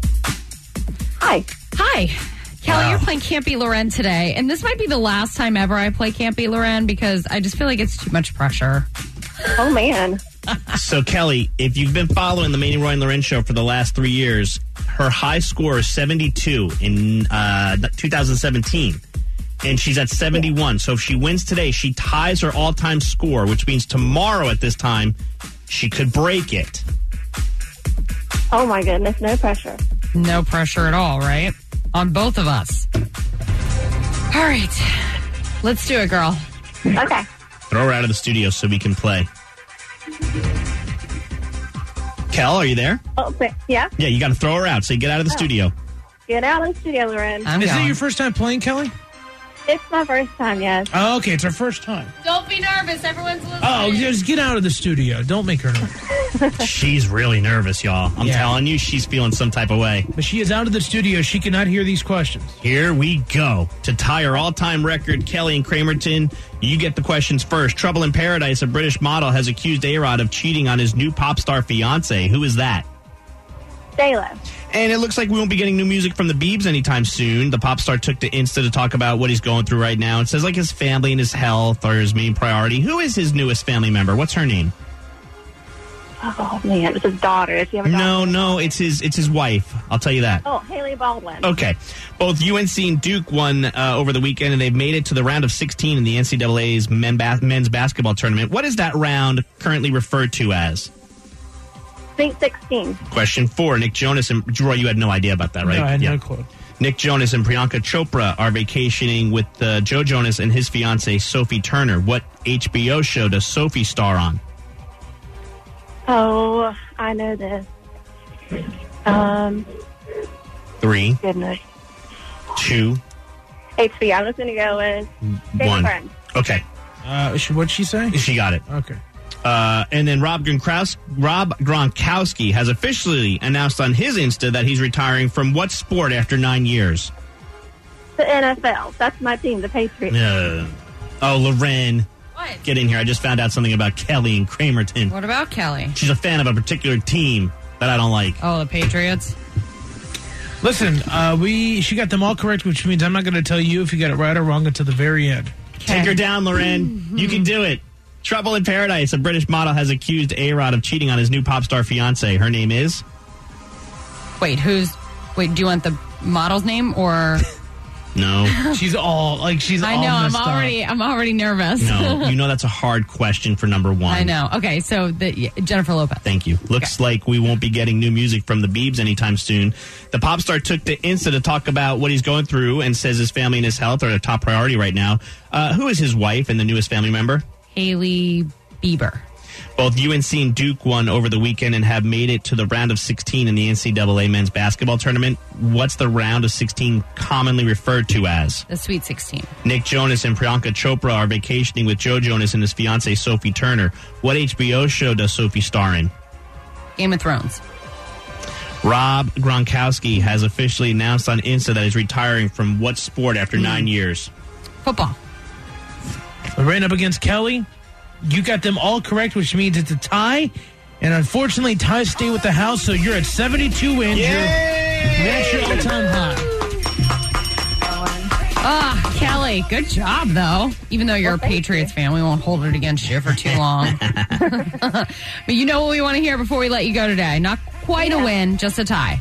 Hi. Hi. Kelly, Wow. you're playing Can't Beat Loren today, and this might be the last time ever I play Can't Beat Loren because I just feel like it's too much pressure. Oh, man. So, Kelly, if you've been following the Manny, Roy, and Loren show for the last three years, her high score is seventy-two in uh, two thousand seventeen, and she's at seventy-one. So if she wins today, she ties her all-time score, which means tomorrow at this time, she could break it. Oh, my goodness. No pressure. No pressure at all, right? On both of us. All right. Let's do it, girl. Okay. Throw her out of the studio so we can play. Kel, are you there? Oh, but- yeah. Yeah, you got to throw her out. So you get out of the Oh. studio. Get out of the studio, Loren. Is it your first time playing, Kelly? It's my first time, yes. Oh, okay. It's her first time. Don't be nervous. Everyone's listening. Oh, just get out of the studio. Don't make her nervous. She's really nervous, y'all. I'm Yeah. telling you, she's feeling some type of way. But she is out of the studio. She cannot hear these questions. Here we go. To tie her all-time record, Kelly and Kramerton, you get the questions first. Trouble in Paradise, a British model, has accused A-Rod of cheating on his new pop star fiance. Who is that? J-Lo. And it looks like we won't be getting new music from the Biebs anytime soon. The pop star took to Insta to talk about what he's going through right now. It says like his family and his health are his main priority. Who is his newest family member? What's her name? Oh, man. It's his daughter. Does he have a daughter? No, no, it's his it's his wife. I'll tell you that. Oh, Haley Baldwin. Okay. Both U N C and Duke won uh, over the weekend, and they've made it to the round of sixteen in the N C double A's men bas- men's basketball tournament. What is that round currently referred to as? Sweet sixteen. Question four. Nick Jonas and Roy, you had no idea about that, right? No, I had Yeah. no clue. Nick Jonas and Priyanka Chopra are vacationing with uh, Joe Jonas and his fiancee, Sophie Turner. What H B O show does Sophie star on? Oh, I know this. Um, Three, Goodness. two, H B, I'm just going to go with Favorite one. Friend. Okay. Uh, sh- what'd she say? She got it. Okay. Uh, and then Rob Gronkowski, Rob Gronkowski has officially announced on his Insta that he's retiring from what sport after nine years? The N F L. That's my team, the Patriots. Uh, oh, Loren. What? Get in here. I just found out something about Kelly and Kramerton. What about Kelly? She's a fan of a particular team that I don't like. Oh, the Patriots? Listen, uh, we she got them all correct, which means I'm not going to tell you if you got it right or wrong until the very end. Take her down, Loren. You can do it. Trouble in Paradise. A British model has accused A-Rod of cheating on his new pop star fiance. Her name is? Wait, who's... Wait, do you want the model's name or... No. She's all, like, she's I all know, I'm messed up. already, I'm already nervous. No. You know that's a hard question for number one. I know. Okay, so the, yeah, Jennifer Lopez. Thank you. Looks like we won't be getting new music from the Biebs anytime soon. The pop star took to Insta to talk about what he's going through and says his family and his health are a top priority right now. Uh, who is his wife and the newest family member? Hailey Bieber. Both U N C and Duke won over the weekend and have made it to the round of sixteen in the N C double A men's basketball tournament. What's the round of sixteen commonly referred to as? The Sweet sixteen. Nick Jonas and Priyanka Chopra are vacationing with Joe Jonas and his fiancée Sophie Turner. What H B O show does Sophie star in? Game of Thrones. Rob Gronkowski has officially announced on Insta that he's retiring from what sport after Mm. nine years? Football. Lorraine up against Kelly. You got them all correct, which means it's a tie. And unfortunately, ties stay with the house, so you're at seventy-two wins. You're, that's your all-time high. Ah, Kelly, good job, though. Even though you're a Patriots fan, we won't hold it against you for too long. But you know what we want to hear before we let you go today. Not quite Yeah. a win, just a tie.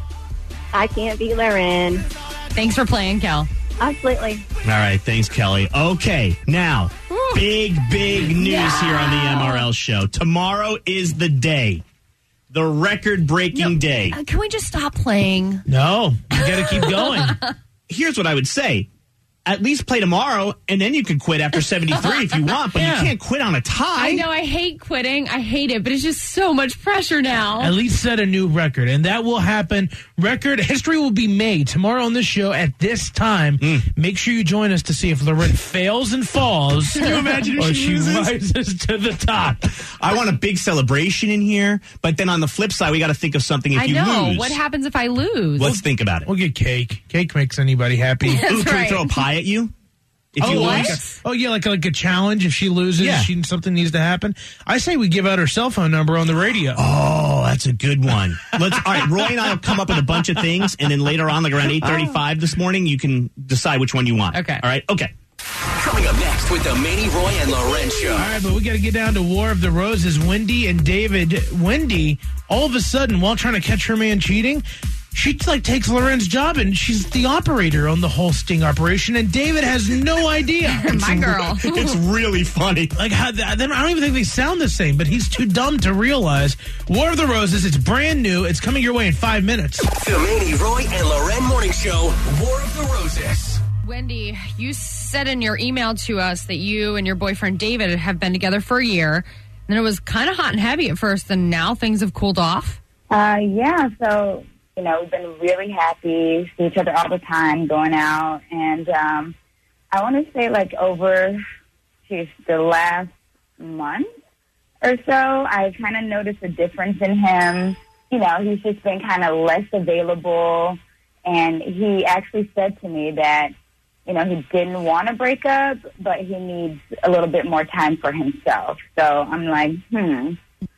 I can't beat Lauren. Thanks for playing, Kel. Absolutely. All right, thanks, Kelly. Okay, now, big, big news Yeah. here on the M R L show. Tomorrow is the day, the record-breaking day. Uh, can we just stop playing? No, you got to keep going. Here's what I would say. At least play tomorrow, and then you can quit after seventy-three if you want, but Yeah. you can't quit on a tie. I know, I hate quitting. I hate it, but it's just so much pressure now. At least set a new record, and that will happen. Record history will be made tomorrow on this show at this time. Mm. Make sure you join us to see if Lorette fails and falls, Can you imagine if or she she loses? rises to the top. I want a big celebration in here, but then on the flip side, we got to think of something if I you know. lose. What happens if I lose? Let's think about it. We'll get cake. Cake makes anybody happy. That's Ooh, can right. we throw a pie at you? If oh, you like lose? a, oh, yeah, like like a challenge. If she loses, Yeah. she, something needs to happen. I say we give out her cell phone number on the radio. Oh, that's a good one. Let's. All right, Roy and I will come up with a bunch of things, and then later on, like around eight thirty-five this morning, you can decide which one you want. Okay. All right. Okay. Coming up next with the Manny, Roy, and Loren show. All right, but we got to get down to War of the Roses. Wendy and David. Wendy, all of a sudden, while trying to catch her man cheating, she like takes Loren's job, and she's the operator on the whole sting operation. And David has no idea. My girl. It's really funny. Like how I don't even think they sound the same, but he's too dumb to realize. War of the Roses. It's brand new. It's coming your way in five minutes. The Manny, Roy, and Loren morning show. War of the Roses. Wendy, you said in your email to us that you and your boyfriend David have been together for a year. And then it was kind of hot and heavy at first, and now things have cooled off. Uh, yeah, so, you know, we've been really happy, see each other all the time, going out. And um, I want to say, like, over geez, the last month or so, I kind of noticed a difference in him. You know, he's just been kind of less available. And he actually said to me that, you know, he didn't want to break up, but he needs a little bit more time for himself. So I'm like, hmm.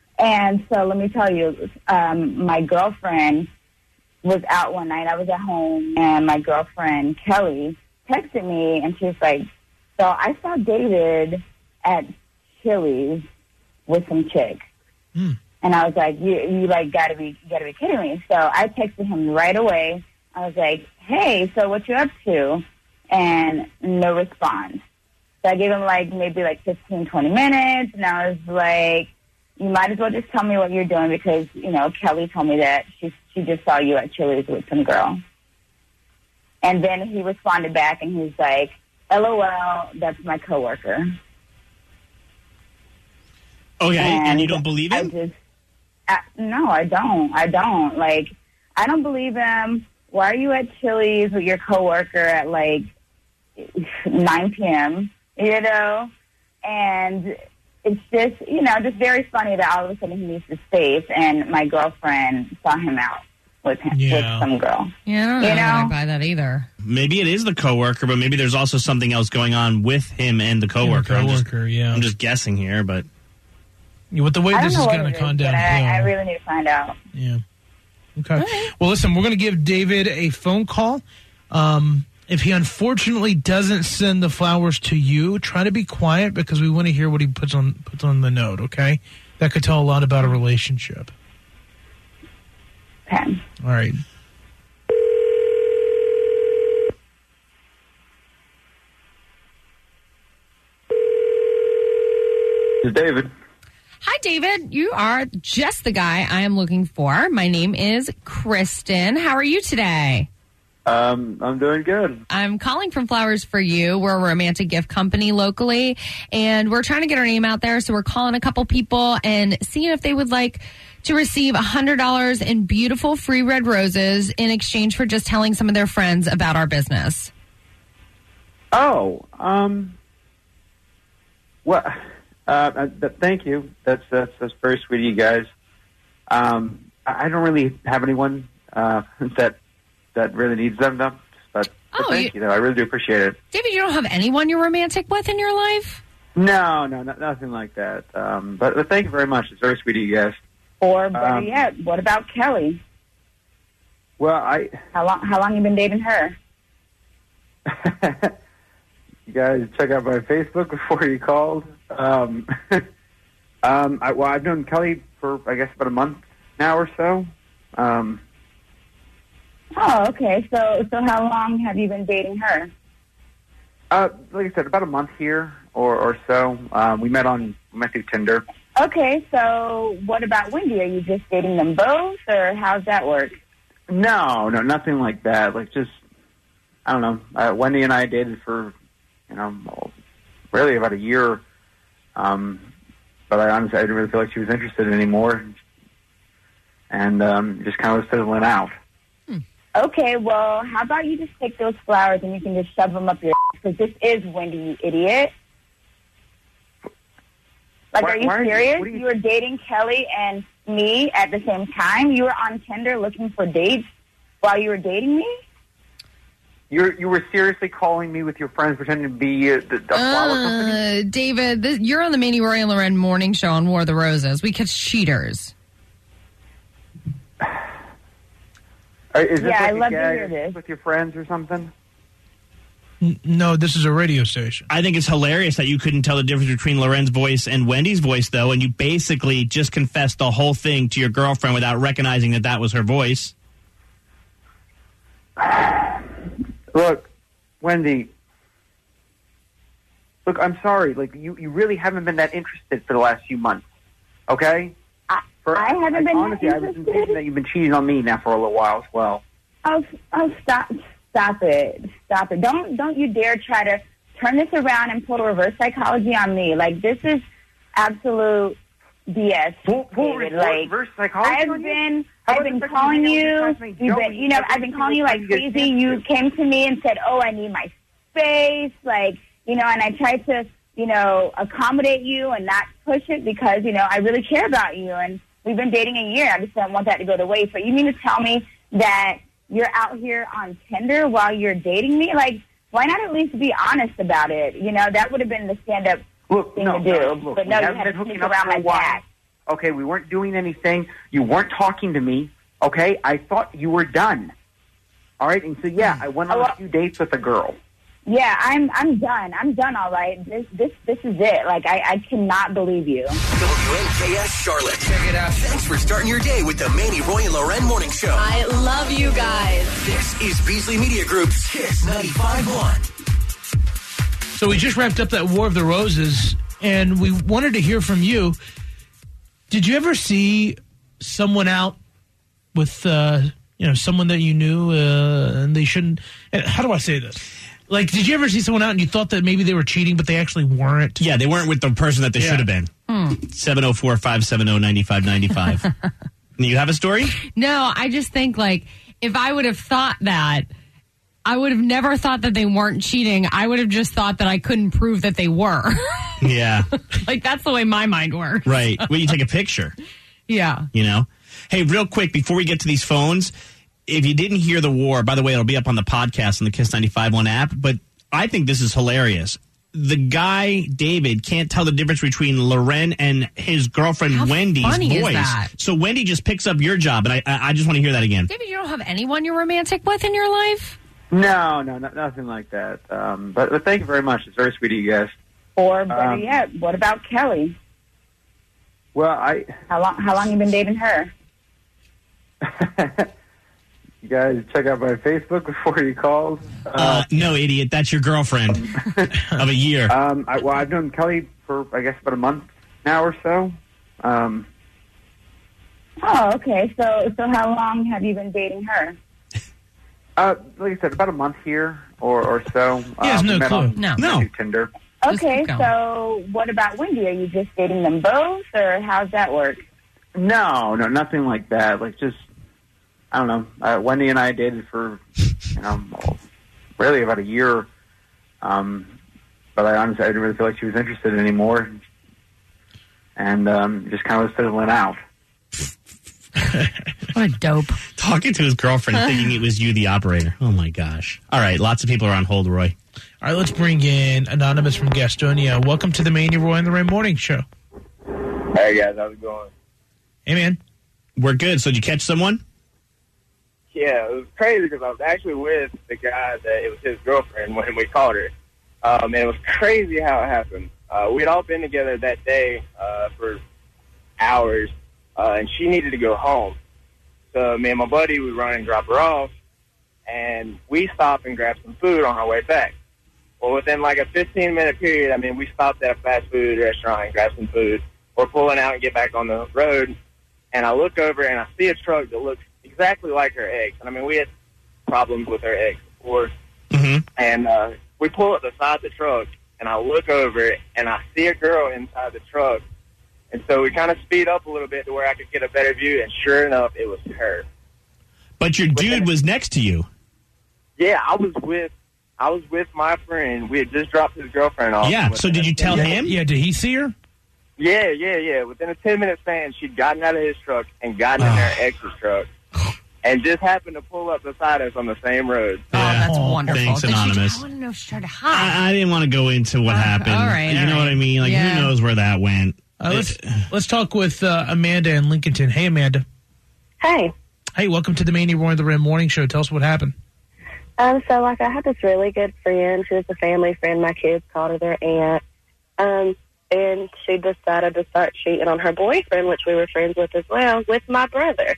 And so let me tell you, um, my girlfriend was out one night. I was at home, and my girlfriend, Kelly, texted me, and she was like, so I saw David at Chili's with some chick. Mm. And I was like, you, you like, gotta be, gotta be kidding me. So I texted him right away. I was like, hey, so what you up to? And no response. So I gave him like maybe like fifteen, twenty minutes. And I was like, you might as well just tell me what you're doing because, you know, Kelly told me that she she just saw you at Chili's with some girl. And then he responded back and he's like, LOL, that's my coworker. Okay, and, And you don't believe I him? just, I, no, I don't. I don't. Like, I don't believe him. why are you at Chili's with your coworker at like nine p.m., you know? And it's just, you know, just very funny that all of a sudden he needs the space and my girlfriend saw him out with him, Yeah. with some girl. Yeah, I don't You know that I know? buy that either. Maybe it is the coworker, but maybe there's also something else going on with him and the coworker. I'm just- coworker, yeah. I'm just guessing here, but With the way I don't this is know what going it to is, come but down. I, I really need to find out. Yeah. Okay. Well, listen, we're going to give David a phone call. Um, if he unfortunately doesn't send the flowers to you, try to be quiet because we want to hear what he puts on puts on the note. Okay, that could tell a lot about a relationship. Okay. All right. David. Hi, David. You are just the guy I am looking for. My name is Kristen. How are you today? Um, I'm doing good. I'm calling from Flowers for You. We're a romantic gift company locally, and we're trying to get our name out there. So we're calling a couple people and seeing if they would like to receive one hundred dollars in beautiful free red roses in exchange for just telling some of their friends about our business. Oh, um, well, uh, th- thank you. That's, that's that's very sweet of you guys. Um, I I don't really have anyone uh, that that really needs them, though. But, but Oh, thank you- you, though. I really do appreciate it. David, you don't have anyone you're romantic with in your life? No, no, no nothing like that. Um, but, but thank you very much. It's very sweet of you guys. Or better Um, yet, what about Kelly? Well, I How long? How long you been dating her? you guys check out my Facebook before you called. Um, um, I, well, I've known Kelly for I guess about a month now or so. Um, Oh, okay. So, so how long have you been dating her? uh, like I said, about a month here or, or so. Um, we met on we met through Tinder. Okay, so what about Wendy? Are you just dating them both, or how's that work? No, no, nothing like that. Like just I don't know. Uh, Wendy and I dated for you know really about a year. Um, but I honestly I didn't really feel like she was interested anymore, and um, just kind of was fizzling out. Okay, well, how about you just take those flowers and you can just shove them up your ass? Because this is Wendy, you idiot. Like, Why- are you why are you- serious? what are you, you- were dating Kelly and me at the same time? You were on Tinder looking for dates while you were dating me? You you were seriously calling me with your friends, pretending to be uh, the, the flower company? Uh, David, this, you're on the Manny Roy and Loren morning show on War of the Roses. We catch cheaters. Uh, Is this Yeah, like I a love to gag hear this. with your friends or something? N- No, this is a radio station. I think it's hilarious that you couldn't tell the difference between Loren's voice and Wendy's voice, though, and you basically just confessed the whole thing to your girlfriend without recognizing that that was her voice. Look, Wendy. Look, I'm sorry. Like you, you really haven't been that interested for the last few months. Okay? For, I haven't been that honestly, I've been interested. thinking that you've been cheating on me now for a little while as well. Oh, oh, stop, stop it, stop it! Don't, don't you dare try to turn this around and pull reverse psychology on me. Like this is absolute B S. Pull, pull David. reverse, like reverse psychology I've on you? been, How I've about been the second calling you you. text me, You've been, Joey, you know, every I've been calling you single like time you get a crazy. chance You to. came to me and said, "Oh, I need my space," like you know, and I tried to, you know, accommodate you and not push it because you know I really care about you and. We've been dating a year. I just don't want that to go to waste. But you mean to tell me that you're out here on Tinder while you're dating me? Like, why not at least be honest about it? You know, that would have been the stand-up Look, thing no, to do. no, look, but we no, you haven't had been to hooking sneak up around for a my while. back. Okay, we weren't doing anything. You weren't talking to me. Okay, I thought you were done. All right, and so yeah, I went on a few dates with a girl. Yeah, I'm I'm done. I'm done, all right. This this this is it. Like, I, I cannot believe you. W N K S Charlotte. Check it out. Thanks for starting your day with the Manny Roy and Loren Morning Show. I love you guys. This is Beasley Media Group's Kiss ninety-five point one. So we just wrapped up that War of the Roses, and we wanted to hear from you. Did you ever see someone out with, uh, you know, someone that you knew, uh, and they shouldn't? How do I say this? Like, did you ever see someone out and you thought that maybe they were cheating, but they actually weren't? Yeah, they weren't with the person that they Yeah. should have been. seven oh four, five seven oh, nine five nine five. You have a story? No, I just think like if I would have thought that, I would have never thought that they weren't cheating. I would have just thought that I couldn't prove that they were. Yeah. Like, that's the way my mind works. Right. Well, you take a picture. Yeah. You know? Hey, real quick, before we get to these phones, if you didn't hear the war, by the way, it'll be up on the podcast on the Kiss ninety-five point one app, but I think this is hilarious. The guy, David, can't tell the difference between Loren and his girlfriend How Wendy's funny is voice. that? So Wendy just picks up your job, and I, I I just want to hear that again. David, you don't have anyone you're romantic with in your life? No, no, no nothing like that. Um, but, but thank you very much. It's very sweet of you guys. Or better Um, yet, what about Kelly? Well, I How long? How long you been dating her? you guys check out my Facebook before you called. Uh, no, idiot. That's your girlfriend of a year. Um, I, well, I've known Kelly for I guess about a month now or so. Um, Oh, okay. So, so how long have you been dating her? uh, like I said, about a month here or, or so. He has Um, no we met clue. on- No. No. on Tinder. Okay, going. so what about Wendy? Are you just dating them both, or how's that work? No, no, nothing like that. Like just, I don't know. Uh, Wendy and I dated for, you know, really about a year. Um, but I honestly, I didn't really feel like she was interested anymore, and um, just kind of was fizzling out. What a dope. Talking to his girlfriend thinking it was you, the operator. Oh, my gosh. All right, lots of people are on hold, Roy. All right, let's bring in Anonymous from Gastonia. Welcome to the Mandy Roy and the Ray Morning Show. Hey guys, how's it going? Hey, man. We're good. So did you catch someone? Yeah, it was crazy because I was actually with the guy that it was his girlfriend when we called her. Um, and it was crazy how it happened. Uh, we'd all been together that day uh, for hours, uh, and she needed to go home. So me and my buddy would run and drop her off, and we stopped and grabbed some food on our way back. Well, within like a fifteen-minute period, I mean, we stopped at a fast food restaurant and grabbed some food. We're pulling out and get back on the road, and I look over and I see a truck that looks exactly like her ex. And I mean, we had problems with her ex before. Mm-hmm. And uh, we pull up beside the truck, and I look over and I see a girl inside the truck. And so we kind of speed up a little bit to where I could get a better view, and sure enough, it was her. But your dude was next to you. Yeah, I was with I was with my friend. We had just dropped his girlfriend off. Yeah, so did you tell yeah. him? Yeah, did he see her? Yeah, yeah, yeah. Within a ten-minute span, she'd gotten out of his truck and gotten in her ex's truck, and just happened to pull up beside us on the same road. Oh, that's wonderful. Thanks, Did she- Anonymous. I want to know if she tried to hide. I, I didn't want to go into what Uh, happened. all right, you all know what right. I mean? Like, Yeah. who knows where that went? Uh, let's let's talk with uh, Amanda in Lincolnton. Hey, Amanda. Hey. Hey, welcome to the Mandy Roy and the Ray Morning Show. Tell us what happened. Um, so, like, I had this really good friend. She was a family friend. My kids called her their aunt. Um, and she decided to start cheating on her boyfriend, which we were friends with as well, with my brother.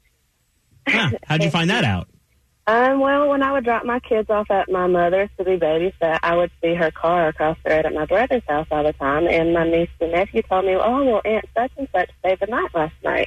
Huh. How'd you find that out? Um, well, when I would drop my kids off at my mother's to be babysat, I would see her car across the road at my brother's house all the time. And my niece and nephew told me, oh, well, Aunt such and such stayed the night last night.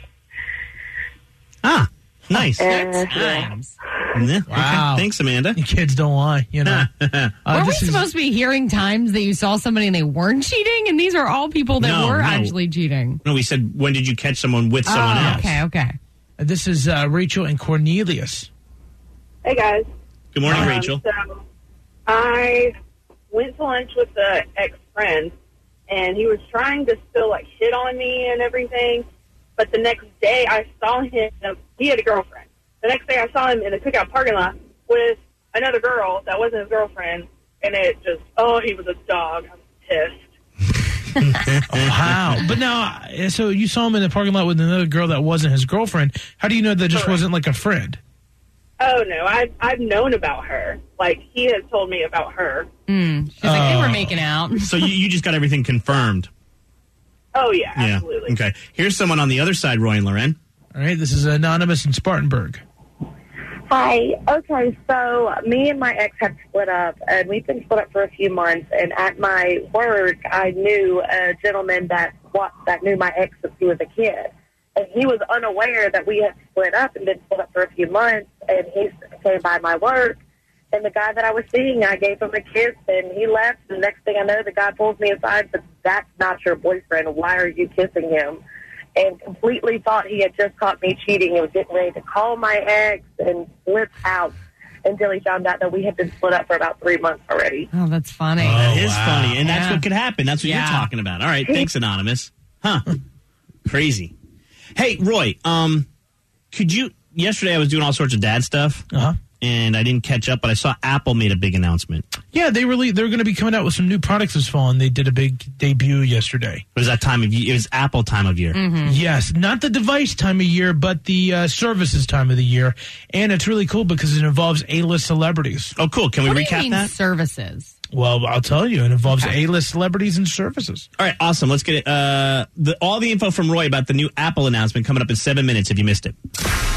Ah, nice. Uh, Yeah, okay. Wow. Thanks, Amanda. You kids don't lie, you know. uh, Were we this is- supposed to be hearing times that you saw somebody and they weren't cheating? And these are all people that No, were no. actually cheating. No, we said, when did you catch someone with someone Oh, else? okay, okay. Uh, this is uh, Rachel and Cornelius. Hey, guys. Good morning, Um, Rachel. So I went to lunch with the ex-friend, and he was trying to still, like, hit on me and everything. But the next day I saw him, he had a girlfriend. The next day I saw him in the cookout parking lot with another girl that wasn't his girlfriend, and it just, oh, he was a dog. I'm pissed. Wow. But now, uh, so you saw him in the parking lot with another girl that wasn't his girlfriend. How do you know that just wasn't like a friend? Oh, no, I've, I've known about her. Like, he has told me about her. Mm. She's like, they were Oh. making out. So you, you just got everything confirmed. Oh, yeah, Yeah. absolutely. Okay. Here's someone on the other side, Roy and Loren. All right, this is Anonymous in Spartanburg. Hi. Okay, so me and my ex have split up, and we've been split up for a few months. And at my work, I knew a gentleman that what that knew my ex since he was a kid, and he was unaware that we had split up and been split up for a few months. And he came by my work, and the guy that I was seeing, I gave him a kiss, and he left. And the next thing I know, the guy pulls me aside, but that's not your boyfriend. Why are you kissing him? and completely thought he had just caught me cheating and was getting ready to call my ex and flip out until he found out that we had been split up for about three months already. Oh, that's funny. Oh, that is wow. funny. And that's Yeah. what could happen. That's what Yeah. you're talking about. All right. Thanks, Anonymous. Huh. Crazy. Hey, Roy, um, could you, yesterday I was doing all sorts of dad stuff. Uh-huh. And I didn't catch up, but I saw Apple made a big announcement. Yeah, they really they're going to be coming out with some new products this fall, and they did a big debut yesterday. It was that time of year. It was Apple time of year. Mm-hmm. Yes, not the device time of year, but the uh, services time of the year, and it's really cool because it involves A-list celebrities. Oh, cool! Can we What do you recap mean that? services? Well, I'll tell you, it involves Okay. A-list celebrities and services. All right, awesome. Let's get it. Uh, the, all the info from Roy about the new Apple announcement coming up in seven minutes. If you missed it.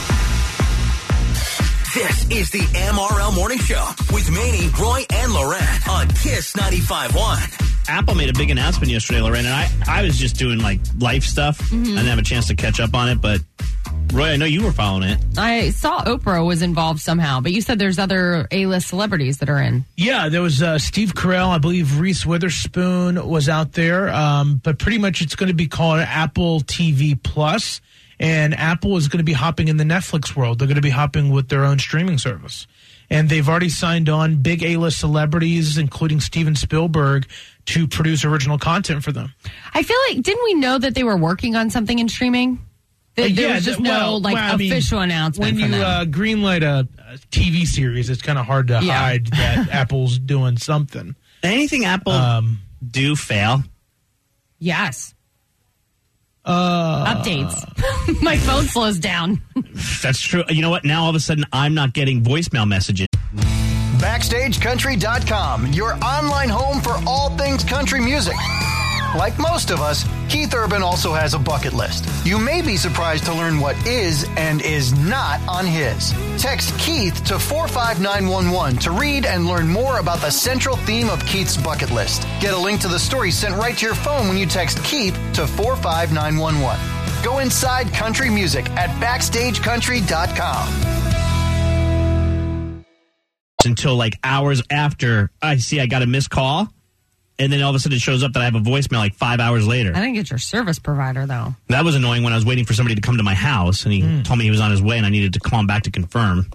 This is the M R L Morning Show with Manny, Roy, and Loren on Kiss ninety-five point one. Apple made a big announcement yesterday, Loren, and I, I was just doing like life stuff. Mm-hmm. I didn't have a chance to catch up on it, but Roy, I know you were following it. I saw Oprah was involved somehow, but you said there's other A-list celebrities that are in. Yeah, there was uh, Steve Carell. I believe Reese Witherspoon was out there. Um, but pretty much it's going to be called Apple T V Plus, and Apple is going to be hopping in the Netflix world. They're going to be hopping with their own streaming service. And they've already signed on big A-list celebrities, including Steven Spielberg, to produce original content for them. I feel like, didn't we know that they were working on something in streaming? There, Uh, there yeah, was just th- no well, like well, I mean, official announcement When from you them. uh, greenlight a, a T V series, it's kind of hard to Yeah. hide that Apple's doing something. Anything Apple Um, do fail? yes. Uh, Updates. My phone slows down. That's true. You know what? Now all of a sudden I'm not getting voicemail messages. Backstage Country dot com, your online home for all things country music. Like most of us, Keith Urban also has a bucket list. You may be surprised to learn what is and is not on his. Text Keith to four five nine one one to read and learn more about the central theme of Keith's bucket list. Get a link to the story sent right to your phone when you text Keith to four five nine one one. Go inside country music at Backstage Country dot com. Until like hours after I see I got a missed call, and then all of a sudden it shows up that I have a voicemail like five hours later. I think it's your service provider, though. That was annoying when I was waiting for somebody to come to my house, and he Mm. told me he was on his way, and I needed to call him back to confirm.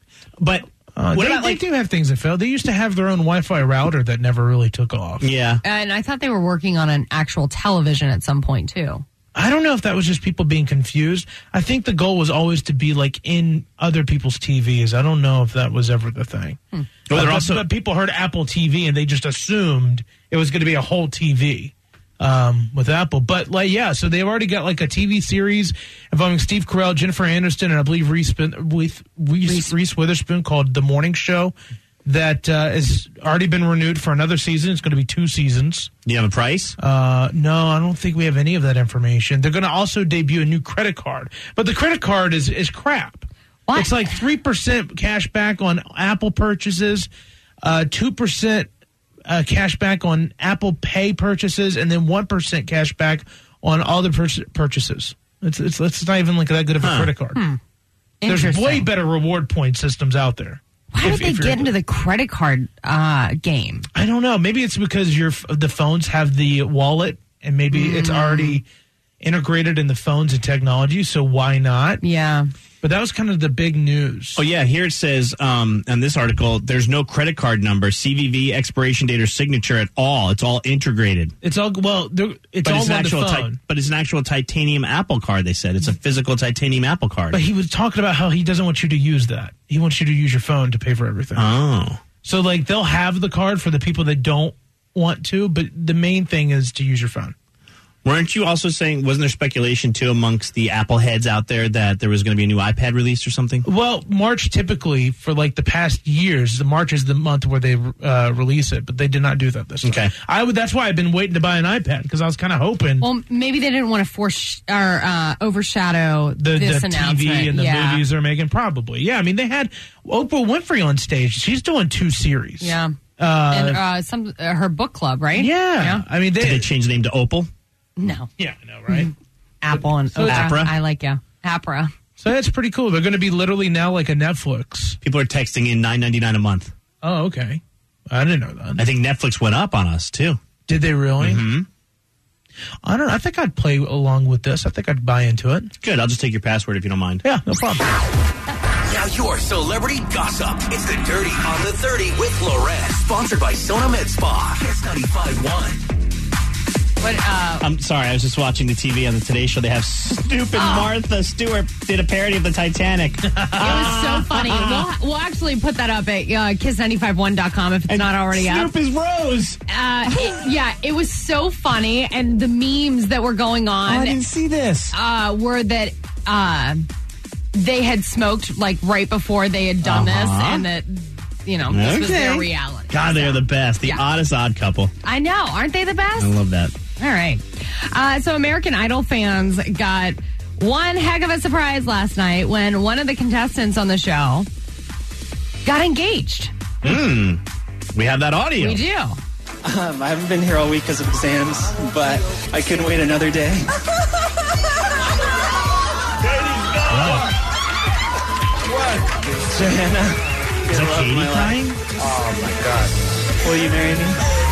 But Uh, what they, about they like? do have things that fail. They used to have their own Wi-Fi router that never really took off. Yeah, And I thought they were working on an actual television at some point, too. I don't know if that was just people being confused. I think the goal was always to be like in other people's T Vs. I don't know if that was ever the thing. Well, Uh, they're but- also- but people heard Apple T V and they just assumed it was going to be a whole T V um, with Apple. But like, yeah, so they've already got like a T V series involving Steve Carell, Jennifer Aniston, and I believe Reese, Reese, Reese, Reese Witherspoon called The Morning Show. That uh, has already been renewed for another season. It's going to be two seasons. Do you have a price? Uh, no, I don't think we have any of that information. They're going to also debut a new credit card, but the credit card is is crap. What? It's like three percent cash back on Apple purchases, uh, two percent uh, cash back on Apple Pay purchases, and then one percent cash back on all the pur- purchases. It's, it's it's not even like that good of a Huh. credit card. Hmm. There's Interesting. way better reward point systems out there. Why If- did they if you're get able- into the credit card uh, game? I don't know. Maybe it's because your f- the phones have the wallet, and maybe it's already integrated in the phones and technology. So why not? Yeah. But that was kind of the big news. Oh, yeah. Here it says um, in this article, there's no credit card number, C V V, expiration date, or signature at all. It's all integrated. It's all well. there- It's But all it's, an on the actual phone. ti- but it's an actual titanium Apple card, they said. It's a physical titanium Apple card. But he was talking about how he doesn't want you to use that. He wants you to use your phone to pay for everything. Oh. So like they'll have the card for the people that don't want to, but the main thing is to use your phone. Weren't you also saying, wasn't there speculation, too, amongst the Apple heads out there that there was going to be a new iPad released or something? Well, March typically for like the past years, the March is the month where they uh, release it, but they did not do that this time. Okay. I would. That's why I've been waiting to buy an iPad because I was kind of hoping Well, maybe they didn't want to force or uh, overshadow the, this the announcement. T V and the yeah. movies they're making. Probably, yeah. I mean, they had Oprah Winfrey on stage. She's doing two series. Yeah. Uh, and uh, some uh, her book club, right? yeah. I mean, they, Did they change the name to Opal? No. yeah, I know, right? Apple and So- Oprah. Apra? I like yeah. Apra. So that's pretty cool. They're going to be literally now like a Netflix. People are texting in nine ninety-nine a month. Oh, okay. I didn't know that. I think Netflix went up on us, too. Did they really? Mm-hmm. I don't know. I think I'd play along with this. I think I'd buy into it. Good. I'll just take your password if you don't mind. Yeah, no problem. Now your celebrity gossip. It's the Dirty on the thirty with Loren. Sponsored by Sona Med Spa. Kiss ninety-five point one. What, uh, I'm sorry, I was just watching the T V on the Today Show. They have stupid Oh. Martha Stewart did a parody of the Titanic. It was so funny. We'll, we'll actually put that up at uh, kiss nine five one dot com if it's not already up. Snoop is Rose. Uh, it, yeah, it was so funny, and the memes that were going on. Oh, I didn't see this. Uh, were that uh, they had smoked like right before they had done Uh-huh. this, and that you know this was their Okay. reality. God, they're the best. The Yeah. oddest odd couple. I know, aren't they the best? I love that. All right. Uh, so American Idol fans got one heck of a surprise last night when one of the contestants on the show got engaged. Hmm. We have that audio. We do. Um, I haven't been here all week because of exams, but I couldn't wait another day. Johanna, Is you're that the love of Katie my life. crying? Oh my God. Will you marry me?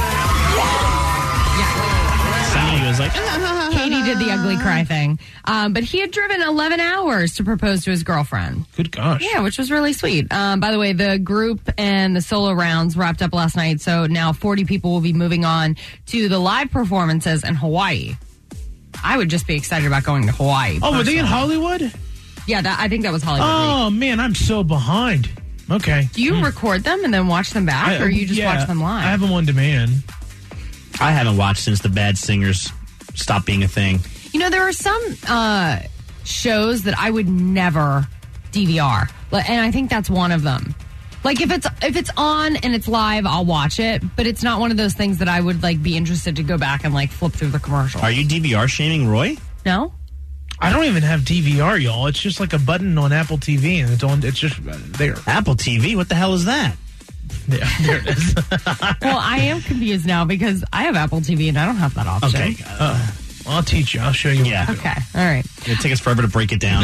Somebody was like, Katie did the ugly cry thing. Um, but he had driven eleven hours to propose to his girlfriend. Good gosh. Yeah, which was really sweet. Um, by the way, the group and the solo rounds wrapped up last night, so now forty people will be moving on to the live performances in Hawaii. I would just be excited about going to Hawaii. Oh, were they in personally. Hollywood? Yeah, that, I think that was Hollywood. Week. Oh, man, I'm so behind. Okay. Do you record them and then watch them back, I- or you just yeah, watch them live? I have them on demand. I haven't watched since the Bad Singers stopped being a thing. You know, there are some uh, shows that I would never D V R, Like, and I think that's one of them. Like if it's if it's on and it's live, I'll watch it, but it's not one of those things that I would like be interested to go back and like flip through the commercial. Are you D V R shaming Roy? No. I don't even have D V R, y'all. It's just like a button on Apple T V, and it's on. It's just uh, there. Apple T V? What the hell is that? Yeah, there it is. Well, I am confused now because I have Apple T V and I don't have that option. Okay. Uh, I'll teach you. I'll show you. Yeah. Okay. All right. It'll take us forever to break it down.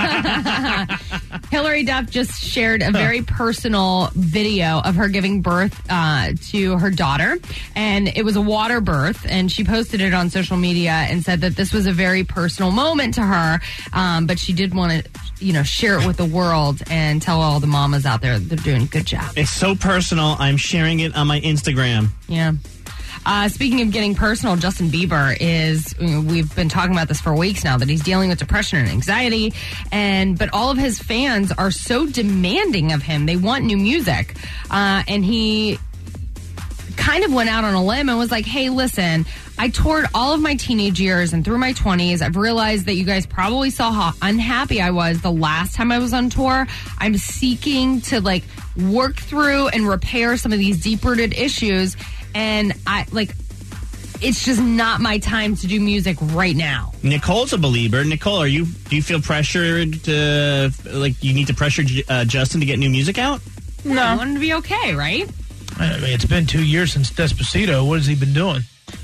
Hillary Duff just shared a very personal video of her giving birth uh, to her daughter, and it was a water birth, and she posted it on social media and said that this was a very personal moment to her, um, but she did want to, you know, share it with the world and tell all the mamas out there they're doing a good job. It's so personal. I'm sharing it on my Instagram. Yeah. Uh, speaking of getting personal, Justin Bieber is, you know, we've been talking about this for weeks now, that he's dealing with depression and anxiety, and but all of his fans are so demanding of him. They want new music. Uh, and he kind of went out on a limb and was like, hey, listen, I toured all of my teenage years and through my twenties. I've realized that you guys probably saw how unhappy I was the last time I was on tour. I'm seeking to like work through and repair some of these deep-rooted issues. And I like, it's just not my time to do music right now. Nicole's a believer. Nicole, are you? Do you feel pressured to like you need to pressure uh, Justin to get new music out? No, I want him to be okay, right? I mean, it's been two years since Despacito. What has he been doing?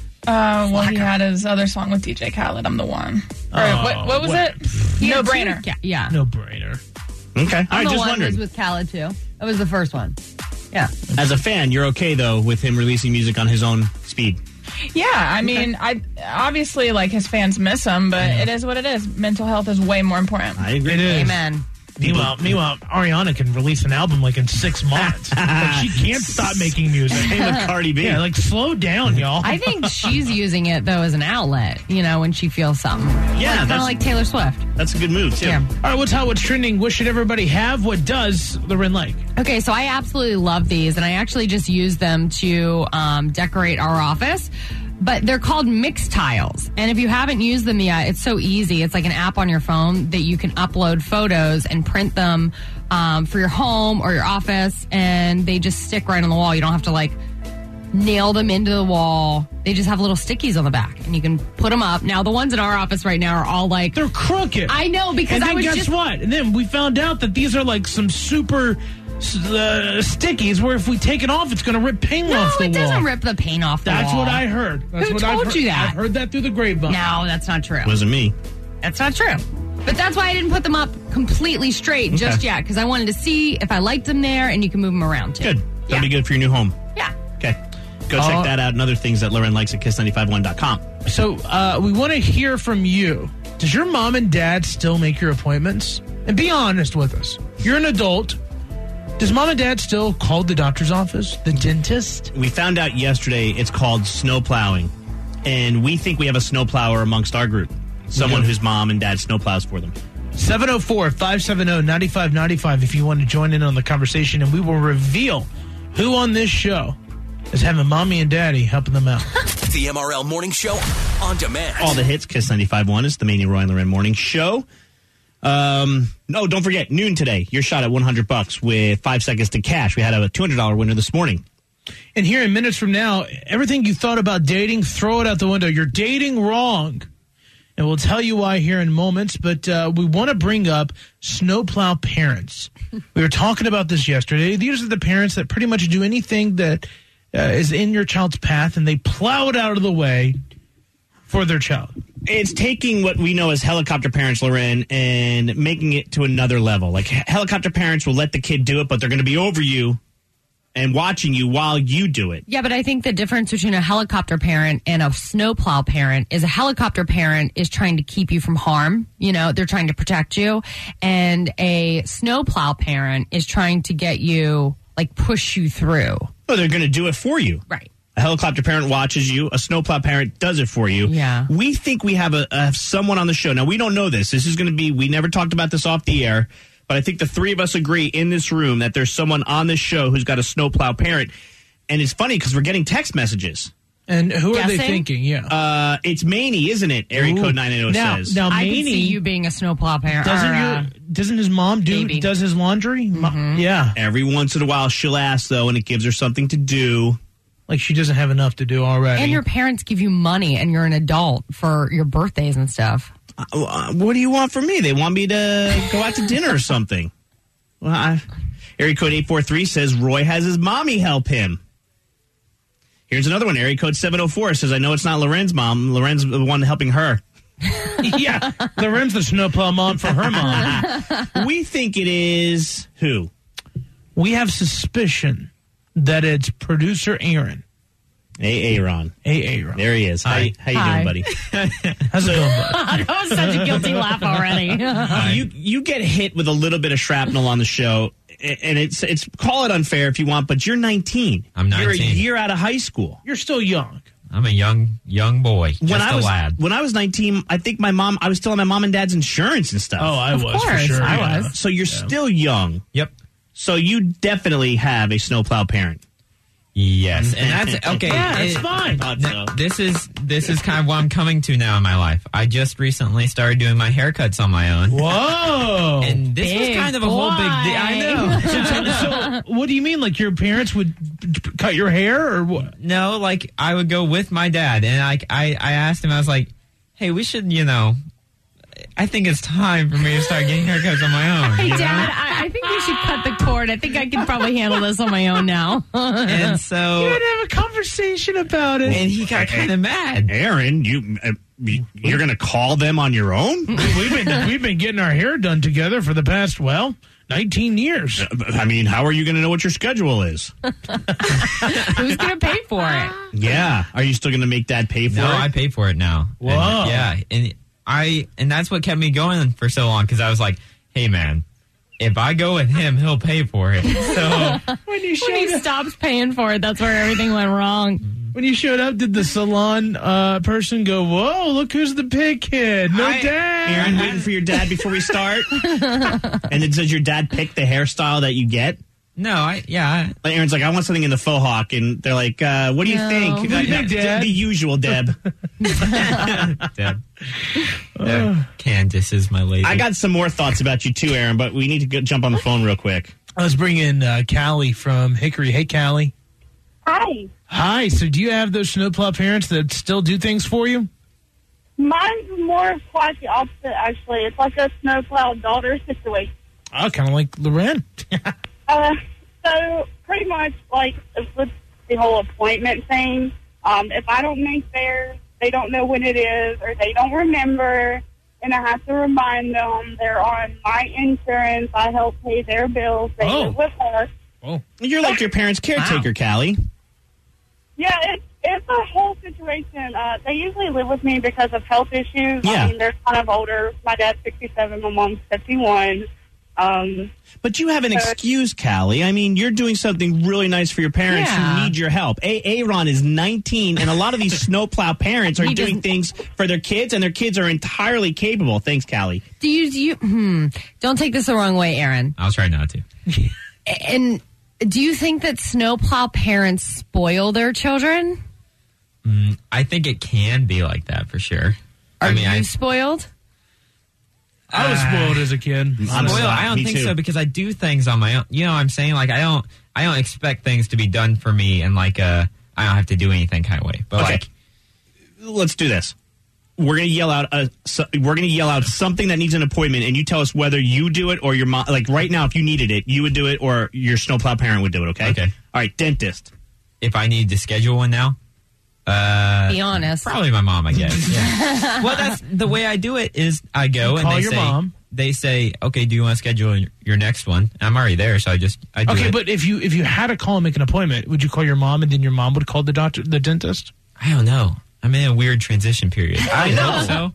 Uh, well, he had his other song with D J Khaled, I'm the One. Or, Oh, what, what was what- it? No brainer. Yeah. yeah. No brainer. Okay, all I'm right. the Just one wondering. was with Khaled too. That was the first one. Yeah. As a fan, you're okay though with him releasing music on his own speed. Yeah, I mean, I obviously like his fans miss him, but it is what it is. Mental health is way more important. I agree. It is. Amen. Meanwhile, meanwhile, Ariana can release an album like in six months. Like, she can't stop making music. Same with Cardi B. Yeah, like slow down, y'all. I think she's using it though as an outlet, you know, when she feels something. Yeah, kind of that's- like Taylor Swift. That's a good move too. Yeah. All right, what's hot? What's trending? What should everybody have? What does Loren like? Okay, so I absolutely love these, and I actually just use them to um, decorate our office. But they're called Mix Tiles. And if you haven't used them yet, it's so easy. It's like an app on your phone that you can upload photos and print them um, for your home or your office, and they just stick right on the wall. You don't have to like nail them into the wall. They just have little stickies on the back, and you can put them up. Now, the ones in our office right now are all like... They're crooked. I know, because and then I was guess just... what? And then we found out that these are like some super uh, stickies where if we take it off, it's going to rip paint No, off the it wall. doesn't rip the paint off the That's wall. what I heard. That's Who what told I've heard. you that? I've heard that through the grapevine. No, that's not true. Wasn't me. That's not true. But that's why I didn't put them up completely straight just Okay. yet, because I wanted to see if I liked them there, and you can move them around too. Good. That'd Yeah. be good for your new home. Yeah. Okay. Go check Uh, that out and other things that Loren likes at kiss nine five one dot com. So uh, we want to hear from you. Does your mom and dad still make your appointments? And be honest with us. You're an adult. Does mom and dad still call the doctor's office, the dentist? We found out yesterday it's called snow plowing. And we think we have a snow plower amongst our group. Someone Yeah. whose mom and dad snow plows for them. seven oh four, five seven oh, nine five nine five if you want to join in on the conversation, and we will reveal who on this show is having mommy and daddy helping them out. The M R L Morning Show on demand. All the hits, Kiss ninety-five point one is the Mania Roy and Loren Morning Show. Um, no, don't forget, noon today, your shot at one hundred bucks with five seconds to cash. We had a two hundred dollars winner this morning. And here in minutes from now, everything you thought about dating, throw it out the window. You're dating wrong. And we'll tell you why here in moments, but uh, we want to bring up snowplow parents. We were talking about this yesterday. These are the parents that pretty much do anything that uh, is in your child's path, and they plow it out of the way for their child. It's taking what we know as helicopter parents, Loren, and making it to another level. Like, he- helicopter parents will let the kid do it, but they're going to be over you and watching you while you do it. Yeah, but I think the difference between a helicopter parent and a snowplow parent is a helicopter parent is trying to keep you from harm. You know, they're trying to protect you. And a snowplow parent is trying to get you, like, push you through. Oh, they're going to do it for you. Right. A helicopter parent watches you. A snowplow parent does it for you. Yeah. We think we have a, a someone on the show. Now, we don't know this. This is going to be, we never talked about this off the air, but I think the three of us agree in this room that there's someone on this show who's got a snowplow parent. And it's funny because we're getting text messages. And who are they Guessing? thinking? Yeah. Uh, it's Maney, isn't it? Area Ooh. code nine eighty Now- says. now- I Maney- can see you being a snowplow parent. Doesn't or, your uh, doesn't his mom do baby. does his laundry? Mo- Yeah. Every once in a while she'll ask, though, and it gives her something to do. Like she doesn't have enough to do already. and your parents give you money and you're an adult for your birthdays and stuff. Uh, what do you want from me? They want me to go out to dinner or something. Well, I, area code eight four three says Roy has his mommy help him. Here's another one. Area code seven oh four says, I know it's not Loren's mom. Loren's the one helping her. Yeah. Loren's the snowplow mom for her mom. We think it is who? We have suspicion that it's producer Aaron. A. Aaron. A. Aaron. There he is. Hi. How, how you Hi. doing, buddy? How's it going, bud? That was such a guilty laugh already. you you get hit with a little bit of shrapnel on the show, and it's it's call it unfair if you want, but you're nineteen. I'm You're a nineteen. year out of high school. You're still young. I'm a young young boy, just when I a was lad. when I was nineteen, I think my mom I was still on my mom and dad's insurance and stuff. Oh, I Of was for course, sure. I yeah. was. So you're still young. Yep. So you definitely have a snowplow parent. Yes, and that's okay. Yeah, that's it- fine. Thought Now, so. this is this is kind of what I'm coming to now in my life. I just recently started doing my haircuts on my own. Whoa. And this was Big kind of a whole big deal. I know. so, so what do you mean? Like your parents would cut your hair or what? No, like I would go with my dad, and I, I, I asked him. I was like, "Hey, we should, you know, I think it's time for me to start getting haircuts on my own." Hey, you know? Dad, I, I think we should cut the cord. I think I can probably handle this on my own now. And You so, had to have a conversation about it. and he got kind of mad. Aaron, you uh, you- you're going to call them on your own? we've been we've been getting our hair done together for the past well nineteen years. I mean, how are you going to know what your schedule is? Who's going to pay for it? Yeah. Are you still going to make dad pay for No, it? I pay for it now. Whoa. And, yeah, and I and that's what kept me going for so long because I was like, "Hey, man, if I go with him, he'll pay for it." So When you When showed he up, stops paying for it, that's where everything went wrong. when you showed up, did the salon uh, person go, "Whoa, look who's the pig kid"? No I- dad. Aaron, waiting for your dad before we start? And then does your dad pick the hairstyle that you get? no, I yeah, Like Aaron's like, I want something in the faux hawk, and they're like, uh, what do you No. think? What do you Like, think, the- Dad? The usual, Deb. I, Deb. No, Candace is my lady. I got some more thoughts about you too, Aaron, but we need to go, jump on the phone real quick. Let's bring in uh, Callie from Hickory. Hey, Callie. Hi. Hi. So, do you have those snowplow parents that still do things for you? Mine's more quite the opposite, actually. It's like a snowplow daughter situation. Oh, kind of like Loren. Uh, so pretty much like with the whole appointment thing, um, if I don't make theirs, they don't know when it is, or they don't remember, and I have to remind them they're on my insurance. I help pay their bills. They Oh. live with us. Oh, you're like your parents' caretaker, Callie. Yeah, it's It's a whole situation. Uh, they usually live with me because of health issues. Yeah. I mean, they're kind of older. My dad's sixty-seven, my mom's fifty-one. Um, But you have an so- excuse, Callie. I mean, you're doing something really nice for your parents Yeah. who need your help. A- Aaron is nineteen, and a lot of these snowplow parents are He doing doesn't- things for their kids, and their kids are entirely capable. Thanks, Callie. Do you, do you hmm, don't take this the wrong way, Aaron. I'll try not to. And do you think that snowplow parents spoil their children? Mm, I think it can be like that for sure. Are I mean, you I, spoiled? I was spoiled as a kid. I'm spoiled. I don't Me think too. so because I do things on my own. You know what I'm saying? Like, I don't I don't expect things to be done for me and like uh I don't have to do anything kind of way. But Okay. like, Let's do this. We're gonna yell out. A, so, we're gonna yell out something that needs an appointment, and you tell us whether you do it or your mom. Like right now, if you needed it, you would do it, or your snowplow parent would do it. Okay. Okay. All right. Dentist. if I need to schedule one now, uh, Be honest. probably my mom, I guess. Yeah. Well, that's the way I do it. Is I go You and call they your say, mom. They say, okay, do you want to schedule your next one? I'm already there, so I just I do Okay, it. but if you if you had to call and make an appointment, would you call your mom and then your mom would call the doctor, the dentist? I don't know. I'm in a weird transition period. I know. hope so.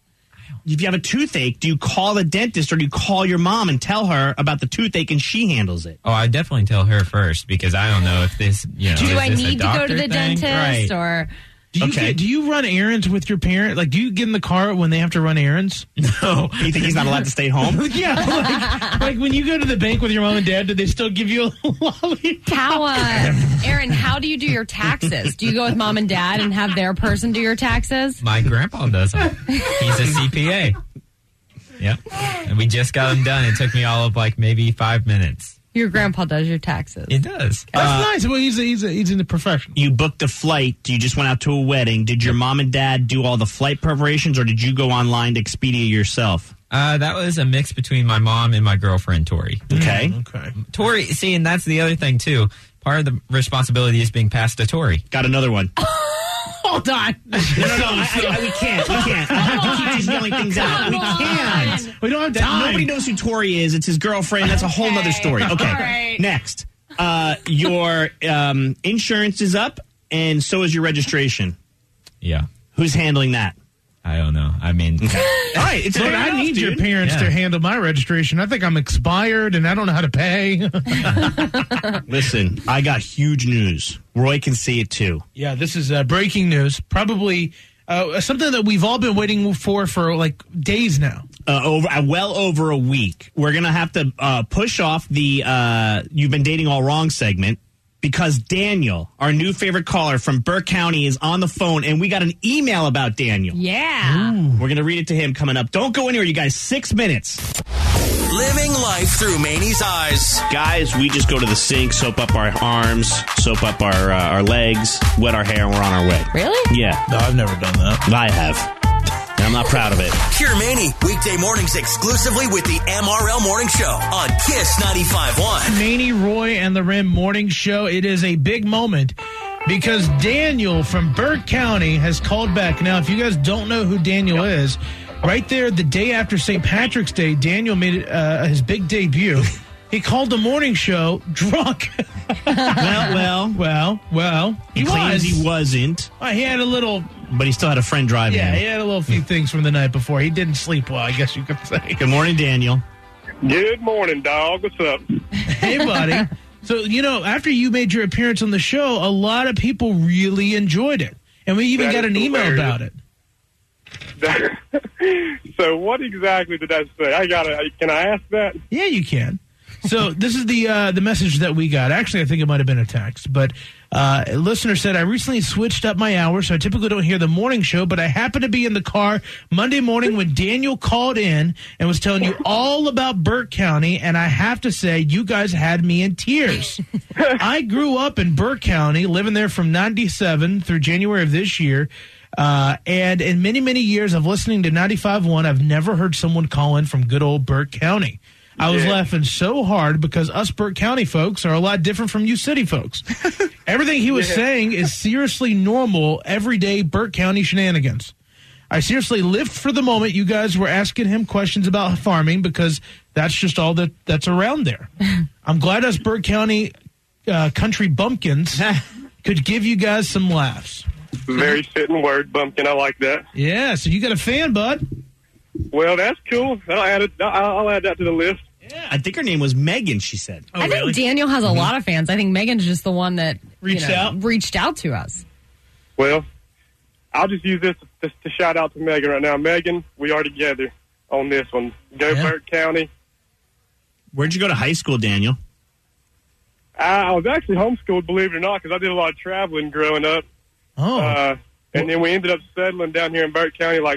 If you have a toothache, do you call the dentist or do you call your mom and tell her about the toothache and she handles it? Oh, I definitely tell her first because I don't know if this, you know, Do is I this a need to go to doctor the thing? dentist Right. or? Do you Okay. get, do you run errands with your parent? Like, do you get in the car when they have to run errands? No. You think he's not allowed to stay home? Yeah, like, like when you go to the bank with your mom and dad, do they still give you a lollipop? How, uh, Aaron, how do you do your taxes? Do you go with mom and dad and have their person do your taxes? My grandpa does them. He's a C P A. Yep. And we just got them done. It took me all of like maybe five minutes. Your grandpa does your taxes. It does. That's Uh, nice. Well, he's a, he's a, he's in the professional. You booked a flight. You just went out to a wedding. Did your mom and dad do all the flight preparations or did you go online to Expedia yourself? Uh, that was a mix between my mom and my girlfriend, Tori. Okay. Okay. Tori, see, and that's the other thing, too. Part of the responsibility is being passed to Tori. Got another one. Hold on. No, no, no. I, I, we can't. We can't. I have to keep just yelling things out. We can't. We don't have That- time. Nobody knows who Tori is. It's his girlfriend. That's a whole Okay. other story. Okay. All right. Next. Uh, your um, insurance is up, and so is your registration. Yeah. Who's handling that? I don't know. I mean, All right. It's Look, fair I enough, need your dude. parents to Yeah. handle my registration. I think I'm expired and I don't know how to pay. Listen, I got huge news. Roy can see it too. Yeah, this is uh, breaking news. Probably uh, something that we've all been waiting for for like days now. Uh, over uh, well over a week. We're gonna have to uh, push off the uh, "You've Been Dating All Wrong" segment because Daniel, our new favorite caller from Burke County, is on the phone, and we got an email about Daniel. Yeah. We're gonna read it to him coming up. Don't go anywhere, you guys. Six minutes. Living life through Manny's eyes. Guys, we just go to the sink, soap up our arms, soap up our uh, our legs, wet our hair, and we're on our way. Really? Yeah, No, I've never done that. I have, and I'm not proud of it. Hear Manny weekday mornings exclusively with the M R L Morning Show on Kiss ninety-five point one. Manny, Roy, and the Rim Morning Show. It is a big moment because Daniel from Burke County has called back. Now, if you guys don't know who Daniel is, right there the day after Saint Patrick's Day, Daniel made uh, his big debut. He called the morning show drunk. Well, well, well, well. he, He claims was. he wasn't, Uh, he had a little, but he still had a friend driving yeah, him. he had a little few things from the night before. He didn't sleep well, I guess you could say. Good morning, Daniel. Good morning, dog. What's up? Hey, buddy. So, you know, after you made your appearance on the show, a lot of people really enjoyed it. And we even That got is an email hilarious. about it. So what exactly did I say? I gotta. Can I ask that? Yeah, you can. So this is the uh, the message that we got. Actually, I think it might have been a text, but uh, a listener said, I recently switched up my hours, so I typically don't hear the morning show, but I happened to be in the car Monday morning when Daniel called in and was telling you all about Burke County, and I have to say, you guys had me in tears. I grew up in Burke County, living there from ninety-seven through January of this year. Uh, and in many, many years of listening to ninety-five point one, I've never heard someone call in from good old Burke County. I was Yeah. laughing so hard because us Burke County folks are a lot different from you city folks. Everything he was Yeah. saying is seriously normal, everyday Burke County shenanigans. I seriously lived for the moment you guys were asking him questions about farming because that's just all that that's around there. I'm glad us Burke County uh, country bumpkins could give you guys some laughs. Very fitting word, Bumpkin. I like that. Yeah, so you got a fan, bud. Well, that's cool. I'll add, it, I'll I'll add that to the list. I think her name was Megan, she said. I think Daniel has a Mhm. lot of fans. I think Megan's just the one that you Reached know, out? reached out to us. Well, I'll just use this just to shout out to Megan right now. Megan, we are together on this one. Go Burke County. Where'd you go to high school, Daniel? I, I was actually homeschooled, believe it or not, because I did a lot of traveling growing up. Oh. Uh, and then we ended up settling down here in Burke County like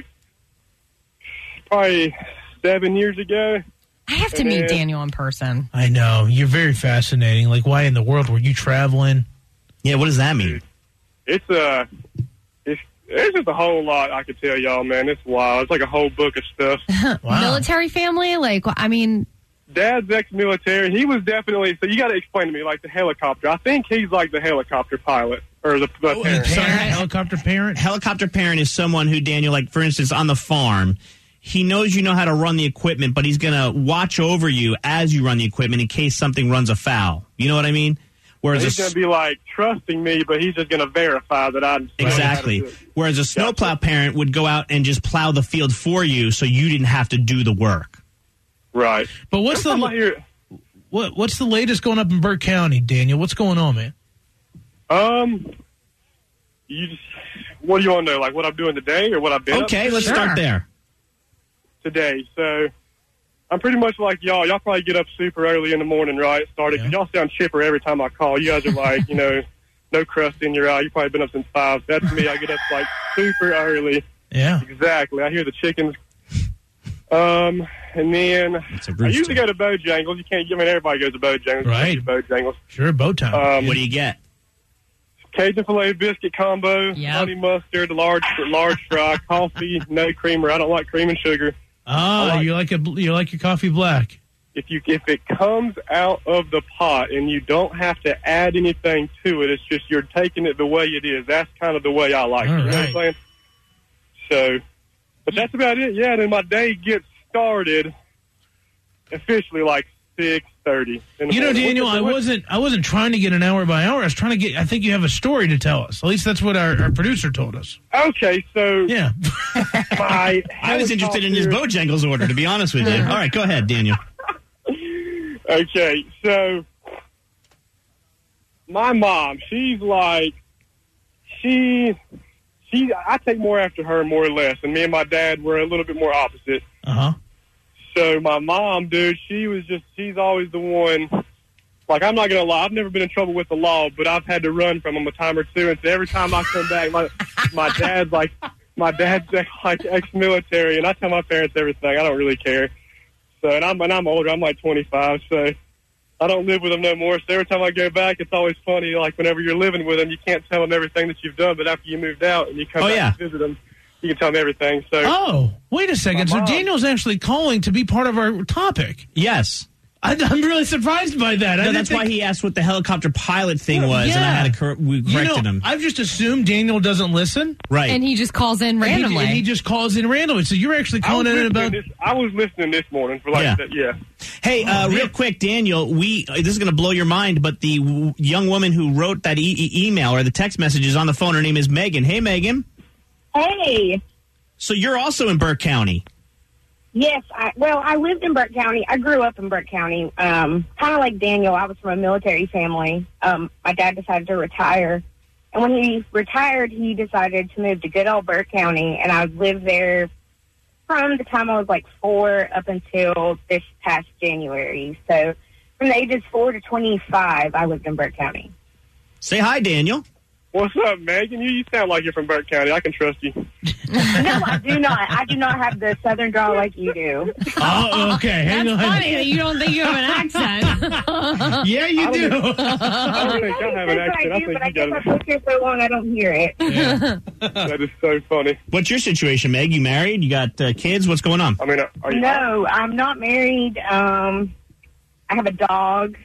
probably seven years ago. I have to And meet then- Daniel in person. I know. You're very fascinating. Like, why in the world were you traveling? Yeah, what does that mean? It's uh, it's there's just a whole lot I could tell y'all, man. It's wild. It's like a whole book of stuff. Military family? Like, I mean... Dad's ex-military. He was definitely. So you got to explain to me, like the helicopter. I think he's like the helicopter pilot or the, the parent. Helicopter parent? Helicopter parent is someone who, Daniel, like, for instance, on the farm, he knows you know how to run the equipment, but he's going to watch over you as you run the equipment in case something runs afoul. You know what I mean? Whereas he's a going to be like trusting me, but he's just going to verify that I'm Exactly. Whereas a snowplow parent would go out and just plow the field for you so you didn't have to do the work. Right. But what's I'm the talking about here- what what's the latest going up in Burke County, Daniel? What's going on, man? Um, you just, what do you want to know? Like what I'm doing today or what I've been? Okay, up to? let's start there. Today, so I'm pretty much like y'all. Y'all probably get up super early in the morning, right? Started. Cause y'all sound chipper every time I call. You guys are like, you know, no crust in your eye. You've probably been up since five. That's me. I get up like super early. Yeah. Exactly. I hear the chickens. Um, and then I usually go to Bojangles. You can't. I mean, everybody goes to Bojangles. Right. You go to Bojangles. Sure, bow time. Um, what do you get? Cajun filet biscuit combo, Yep. honey mustard, large large fry, coffee, no creamer. I don't like cream and sugar. Oh, you like a you like your coffee black? If you if it comes out of the pot and you don't have to add anything to it, it's just you're taking it the way it is. That's kind of the way I like it. All You know what I'm right. saying? So, but that's about it. Yeah, then my day gets started officially like six thirty. You know, Daniel, I wasn't I wasn't trying to get an hour by hour. I was trying to get. I think you have a story to tell us. At least that's what our, our producer told us. Okay, so yeah, my I was interested in his Bojangles order, to be honest with you. All right, go ahead, Daniel. Okay, so my mom, she's like, she, she, I take more after her, more or less, and me and my dad were a little bit more opposite. Uh huh. So my mom, dude, she was just, she's always the one, like, I'm not going to lie, I've never been in trouble with the law, but I've had to run from them a time or two, and so every time I come back, my, my dad's like, my dad's like ex-military, and I tell my parents everything, I don't really care. So, and I'm, and I'm older, I'm like twenty-five, so I don't live with them no more, so every time I go back, it's always funny, like, whenever you're living with them, you can't tell them everything that you've done, but after you moved out and you come Oh, back yeah. to visit them, you can tell them everything, so. Oh, wait a second. So My mom- Daniel's actually calling to be part of our topic. Yes. I, I'm really surprised by that. I No, didn't that's think- why he asked what the helicopter pilot thing Yeah. was, and I had to cor- we You corrected know, him. I've just assumed Daniel doesn't listen. Right. And he just calls in And he- randomly. And he, just calls in randomly. So you're actually I was, calling in listening about. this, I was listening this morning for like, Yeah. that, yeah. Hey, Oh, uh, real quick, Daniel, we this is going to blow your mind, but the w- young woman who wrote that e- e- email or the text message is on the phone. Her name is Megan. Hey, Megan. Hey. So you're also in Burke County. Yes, I, well, I lived in Burke County. I grew up in Burke County. Um, kind of like Daniel, I was from a military family. Um, my dad decided to retire. And when he retired, he decided to move to good old Burke County. And I lived there from the time I was like four up until this past January. So from the ages four to twenty-five, I lived in Burke County. Say hi, Daniel. What's up, Megan? You, you sound like you're from Burke County. I can trust you. No, I do not. I do not have the southern drawl like you do. Oh, okay. Hang That's on. funny that you don't think you have an accent. Yeah, you I do. don't I don't think I have an Yes, accent. I I do, think but I you guess got I've lived here so long I don't hear it. it. That is so funny. What's your situation, Meg? You married? You got uh, kids? What's going on? I mean, are you? No, I'm not married. Um, I have a dog.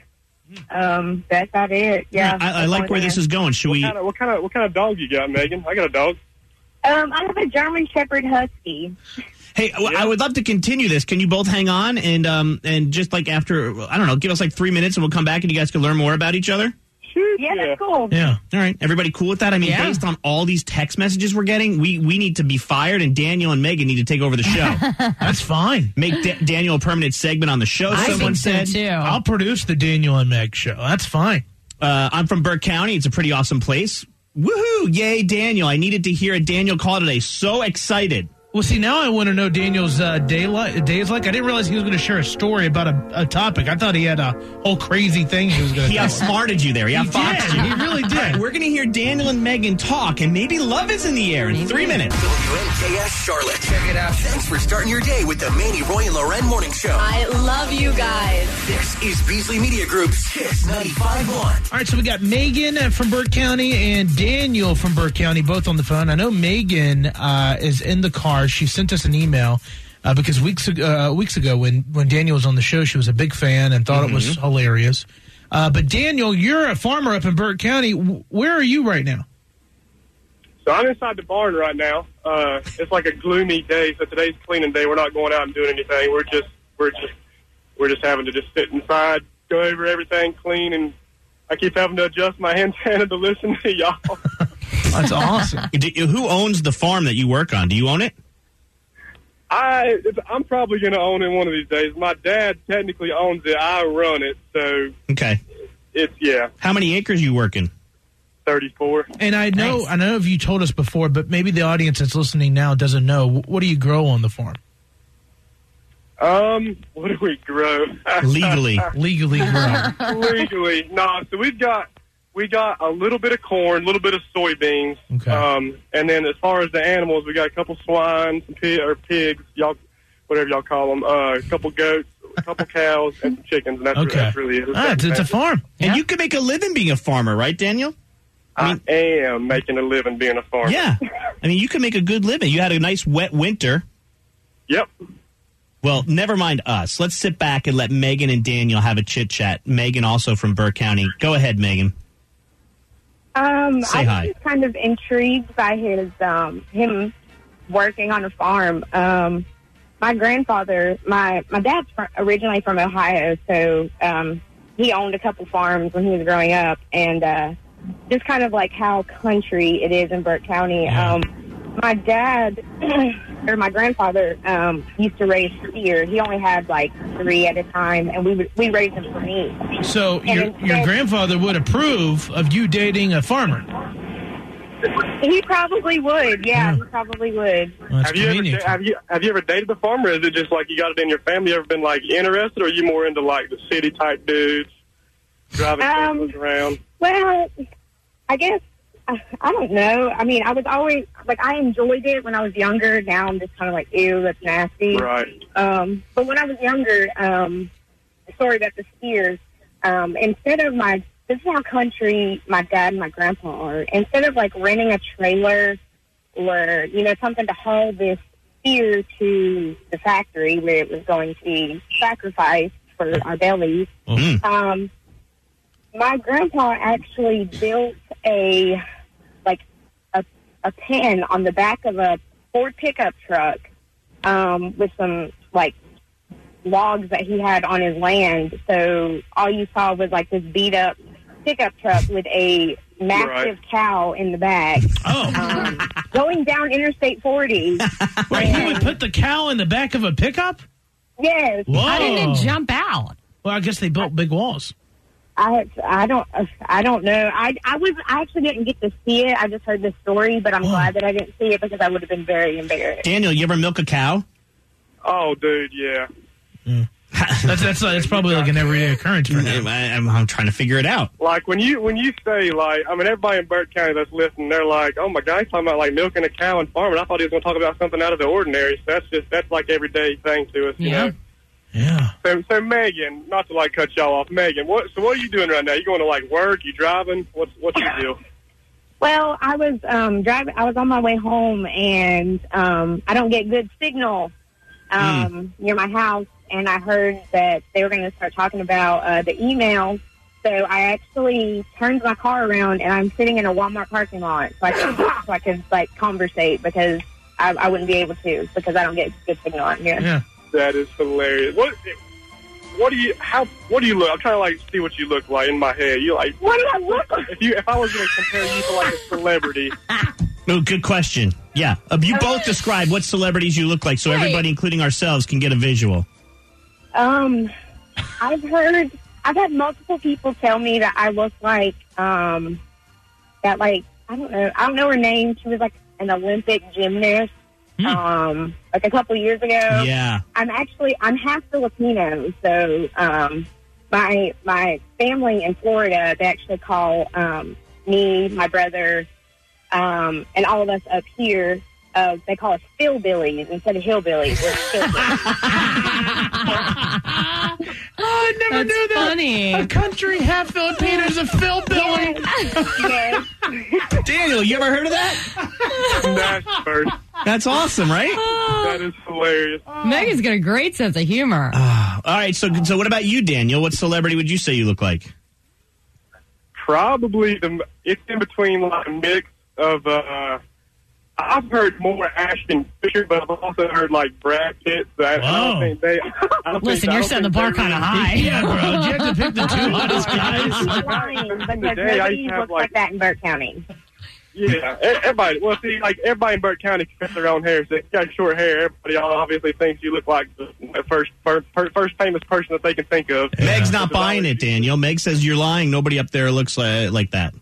Um, that's about it. Yeah. I, I like where this is going. Should we? What kind, of, what kind of what kind of dog you got, Megan? I got a dog. Um, I have a German Shepherd Husky. Hey, w I would love to continue this. Can you both hang on and um and just like after I don't know, give us like three minutes and we'll come back and you guys can learn more about each other. shoot. Yeah, that's cool. Yeah. All right. Everybody cool with that? I mean, Yeah. based on all these text messages we're getting, we, we need to be fired, and Daniel and Megan need to take over the show. That's fine. Make Da- Daniel a permanent segment on the show. I Someone think so, said. too. I'll produce the Daniel and Meg show. That's fine. Uh, I'm from Burke County. It's a pretty awesome place. Woohoo! Yay, Daniel. I needed to hear a Daniel call today. So excited. Well, see, now I want to know Daniel's uh, day li- days like. I didn't realize he was going to share a story about a, a topic. I thought he had a whole crazy thing he was going to He tell. outsmarted you there. He, He outfoxed did. you. He really did. All right, we're going to hear Daniel and Megan talk, and maybe love is in the air in three minutes. W N K S Charlotte. Check it out. Thanks for starting your day with the Manny, Roy, and Loren Morning Show. I love you guys. This is Beasley Media Group's Kiss ninety-five point one. All right, so we got Megan uh, from Burke County and Daniel from Burke County, both on the phone. I know Megan uh, is in the car. She sent us an email uh, because weeks ago, uh, weeks ago when, when Daniel was on the show, she was a big fan and thought Mm-hmm. it was hilarious. Uh, but Daniel, you're a farmer up in Burke County. W- Where are you right now? So I'm inside the barn right now. Uh, it's like a gloomy day, so today's cleaning day. We're not going out and doing anything. We're just we're just we're just having to just sit inside, go over everything, clean, and I keep having to adjust my antenna to listen to y'all. That's awesome. Do- Who owns the farm that you work on? Do you own it? I I'm probably going to own it one of these days. My dad technically owns it. I run it, so Okay. it's yeah, How many acres you working? thirty-four. And I know, Nice. I know if you told us before, but maybe the audience that's listening now doesn't know. What do you grow on the farm? Um, what do we grow? Legally. Legally grow. Legally, no. So we've got we got a little bit of corn, a little bit of soybeans, Okay. um, and then as far as the animals, we got a couple swine, some pig or pigs, y'all, whatever y'all call them, uh, a couple goats, a couple cows, and some chickens, and that's, Okay. that's really it. Ah, it's, it's a farm. And you can make a living being a farmer, right, Daniel? I am making a living being a farmer. Yeah. I mean, you can make a good living. You had a nice wet winter. Yep. Well, never mind us. Let's sit back and let Megan and Daniel have a chit chat. Megan, also from Burke County. Go ahead, Megan. Um, Say I was hi. just kind of intrigued by his um, him working on a farm. Um, my grandfather, my my dad's fr- originally from Ohio, so um, he owned a couple farms when he was growing up, and uh, just kind of like how country it is in Burke County. Yeah. Um, my dad or my grandfather um, used to raise steer. He only had like three at a time, and we would we raised them for meat. So And your instead- your grandfather would approve of you dating a farmer. He probably would. Yeah, he probably would. Well, that's Have you ever convenient. have you have you ever dated a farmer? Or is it just like you got it in your family? You ever been like interested, or are you more into like the city type dudes driving Um, vehicles around? Well, I guess I, I don't know. I mean, I was always like I enjoyed it when I was younger. Now I'm just kind of like, ew, that's nasty. Right. Um, but when I was younger, um, sorry about the steers. Um, instead of my, this is how country my dad and my grandpa are. Instead of like renting a trailer or you know something to haul this steer to the factory where it was going to be sacrificed for our bellies. Mm. Um, my grandpa actually built a like a a pen on the back of a Ford pickup truck um, with some like logs that he had on his land. So all you saw was like this beat up pickup truck with a massive Right. cow in the back. Oh, Um, going down Interstate forty. wait, he would put the cow in the back of a pickup? Yes. Whoa. How did it jump out? Well, I guess they built big walls. I I don't I don't know. I I was I actually didn't get to see it. I just heard the story, but I'm Oh. glad that I didn't see it because I would have been very embarrassed. Daniel, you ever milk a cow? Oh, dude, yeah. That's that's, that's probably like an everyday occurrence for him. I, I'm, I'm trying to figure it out. Like when you when you say like, I mean, everybody in Burke County that's listening, they're like, oh my God, he's talking about like milking a cow and farming. I thought he was going to talk about something out of the ordinary. So that's just that's like everyday thing to us, you Yeah. know. Yeah. So, so Megan, not to like cut y'all off, Megan. What? So what are you doing right now? You going to like work? You driving? What's what's your deal? Well, I was um driving. I was on my way home, and um I don't get good signal um near my house, and I heard that they were going to start talking about uh, the email. So I actually turned my car around, and I'm sitting in a Walmart parking lot, so I could so I could like conversate because I, I wouldn't be able to because I don't get good signal out here. Yeah. That is hilarious. What? what do you how what do you look? I'm trying to like see what you look like in my head. You like What do I look like? if you if I was going to compare you to like a celebrity. Oh, good question. Yeah. Uh, you both describe what celebrities you look like so everybody, including ourselves, can get a visual. Um, I've heard, I've had multiple people tell me that I look like, um, that like, I don't know, I don't know her name. She was like an Olympic gymnast, Hmm. um, like a couple years ago. Yeah. I'm actually, I'm half Filipino, so, um, my, my family in Florida, they actually call, um, me, my brother, um, and all of us up here, uh, they call us Philbillies instead of hillbillies. We're Philbillies. Oh, I never That's knew that. funny. A country half Filipino is a Phil Billy. Yes. Daniel, you ever heard of that? That's first. That's awesome, right? That is hilarious. Megan's got a great sense of humor. All right, so so what about you, Daniel? What celebrity would you say you look like? Probably the it's in between like a mix of uh I've heard more Ashton Kutcher, but I've also heard like Brad Pitt. So I, I don't Whoa. think they. I don't Listen, think, I you're don't setting the think bar they kind of really- high. Yeah, bro. Do you have to pick the two hottest guys? He's lying because Today, I nobody used to have, looks like- like that in Burke County. Yeah, e- everybody. Well, see, like everybody in Burke County can cut their own hair. So if you got short hair, everybody obviously thinks you look like the first first, first famous person that they can think of. Meg's not buying it, Daniel. Meg says you're lying. Nobody up there looks like, like that.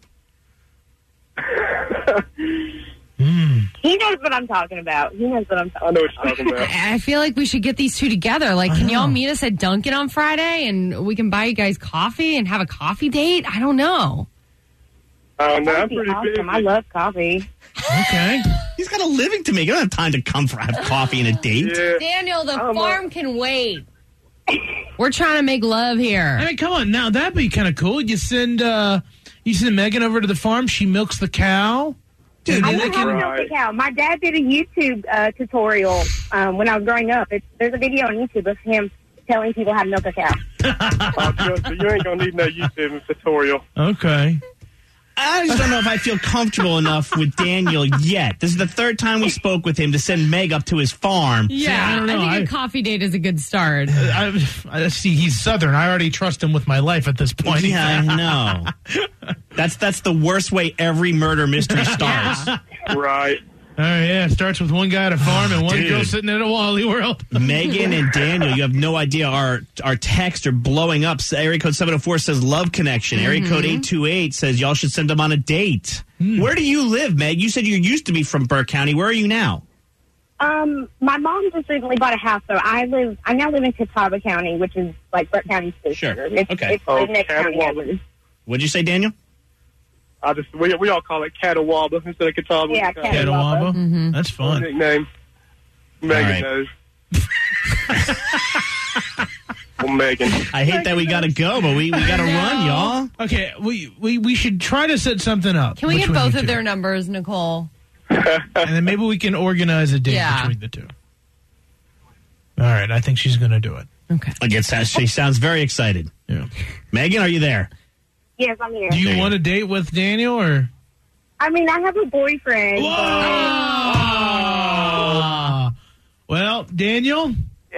He knows what I'm talking about. He knows what I'm talking I know what you're talking about. I feel like we should get these two together. Like, can I y'all know. meet us at Dunkin' on Friday and we can buy you guys coffee and have a coffee date? I don't know. Um, That I'm would be pretty busy. awesome. I love coffee. Okay. He's got a living to make. He doesn't have time to come for have coffee and a date. Yeah. Daniel, the I'm, uh, farm can wait. We're trying to make love here. I mean, come on. Now, that'd be kind of cool. You send uh, you send Megan over to the farm. She milks the cow. Dude, I and don't they have a can, Right. milk cow. My dad did a YouTube uh, tutorial um, when I was growing up. It's, there's a video on YouTube of him telling people how to milk a cow. Uh, trust me, you ain't gonna need no YouTube tutorial. okay. I just don't know if I feel comfortable enough with Daniel yet. This is the third time we spoke with him to send Meg up to his farm. Yeah, I I, don't know. think a I- coffee date is a good start. I, I see. He's Southern. I already trust him with my life at this point. Yeah, I know. That's that's the worst way every murder mystery starts. Right. All right, yeah. It starts with one guy at a farm and one Dude. girl sitting at a Wally World. Megan and Daniel, you have no idea. Our our texts are blowing up. Area code seven oh four says love connection. Area code eight two eight says y'all should send them on a date. Where do you live, Meg? You said you used to be from Burke County. Where are you now? Um, my mom just recently bought a house, so I live. I now live in Catawba County, which is like Burke County's sister. Sure. It's, Okay. It's Oh, the next county I Catawba. live. What'd you say, Daniel? I just we we all call it Catawba instead of Catawba. Yeah, It's, uh, Catawba. Catawba. That's fun. Nickname. Megan right. knows. Well, Megan. I hate that we got to go, but we, we got to run, y'all. Okay, we, we we should try to set something up. Can we get between both you of two. their numbers, Nicole? And then maybe we can organize a date Yeah. between the two. All right, I think she's going to do it. Okay. I guess that she sounds very excited. Yeah. Megan, are you there? Yes, I'm here. Do you There you want a date with Daniel or? I mean, I have a boyfriend. Ah. Well, Daniel,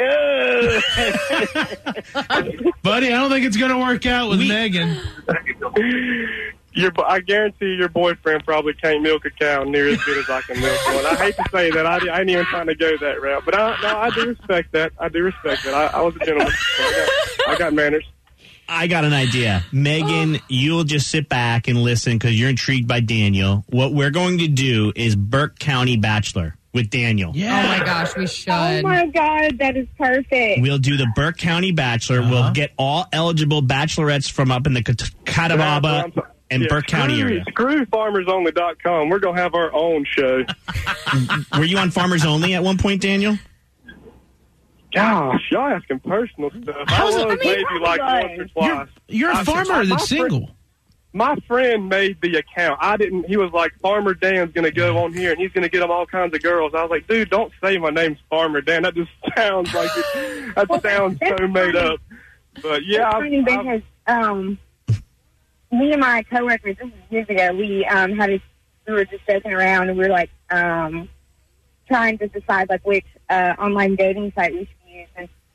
buddy, I don't think it's going to work out with We- Megan. Your, bo- I guarantee your boyfriend probably can't milk a cow near as good as I can milk one. I hate to say that. I, I ain't even trying to go that route. But I, no, I do respect that. I do respect that. I, I was a gentleman. So I, got, I got manners. I got an idea. Megan, you'll just sit back and listen because you're intrigued by Daniel. What we're going to do is Burke County Bachelor with Daniel. Yeah. Oh my gosh, we should. Oh my God, that is perfect. We'll do the Burke County Bachelor. Uh-huh. We'll get all eligible bachelorettes from up in the Cat- Catawba and Yeah, Burke County screw, area. Screw farmers only dot com. We're going to have our own show. Were you on Farmers Only at one point, Daniel? Gosh, y'all asking personal stuff. How's I it- was I mean, maybe probably like was. once or twice. You're a I- farmer my that's friend- single. My friend made the account. I didn't. He was like, Farmer Dan's going to go on here, and he's going to get them all kinds of girls. I was like, dude, don't say my name's Farmer Dan. That just sounds like it. That Well, sounds that's so made funny. up. But yeah, It's I've, funny I've, because um, me and my coworkers, this is years ago, we um, had a, we were just joking around, and we were like um, trying to decide like which uh, online dating site we should use. And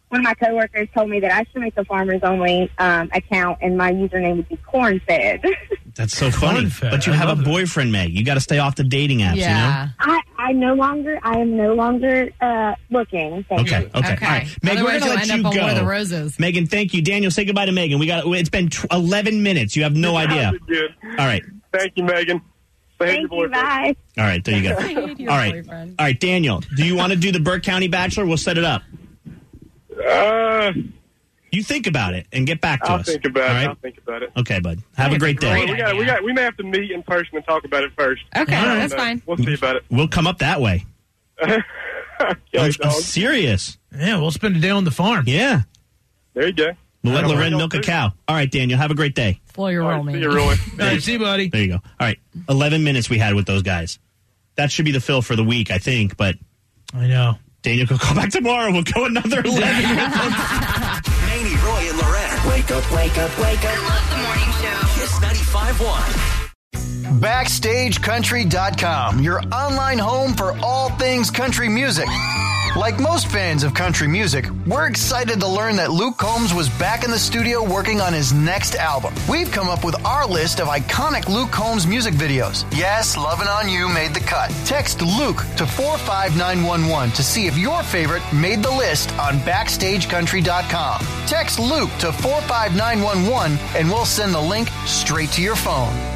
one of my coworkers told me that I should make a Farmers Only um, account, and my username would be Corn Fed. That's so funny. But you have a boyfriend, Meg. You got to stay off the dating apps, Yeah. I, I no longer, I am no longer uh, looking. Thank you know? you. Okay, okay. All right. Megan, we're Otherwise, going you'll to let end you up on War of go. the Roses. Megan, thank you. Daniel, say goodbye to Megan. We got. It's been tw- eleven minutes. You have no idea. Good. All right. Thank you, Megan. Thank you, bye. All right, there you go. I hate your All right. boyfriend. All right, Daniel, do you want to do the Burke County Bachelor? We'll set it up. Uh, you think about it and get back to I'll us. think about All it. right? I'll think about it. Okay, bud. Have a great day. Well, we, got, we got. We may have to meet in person and talk about it first. Okay, And, that's uh, fine. We'll see about it. We'll come up that way. I'm, I'm dog. serious. Yeah, we'll spend a day on the farm. Yeah. There you go. We'll let I don't Loren know. milk a cow. All right, Daniel. Have a great day. Flow your roll, man. See you, Roy. All right, see you, buddy. There you go. All right. eleven minutes we had with those guys. That should be the fill for the week, I think, but I know. Daniel could call back tomorrow. We'll go another eleven minutes. Manny, Roy, and Loren. Wake up, wake up, wake up. I love the morning show. Kiss ninety-five point one. Backstage Country dot com, your online home for all things country music. Like most fans of country music, we're excited to learn that Luke Combs was back in the studio working on his next album. We've come up with our list of iconic Luke Combs music videos. Yes, Lovin' On You made the cut. Text Luke to four five nine one one to see if your favorite made the list on Backstage Country dot com. Text Luke to four five nine one one and we'll send the link straight to your phone.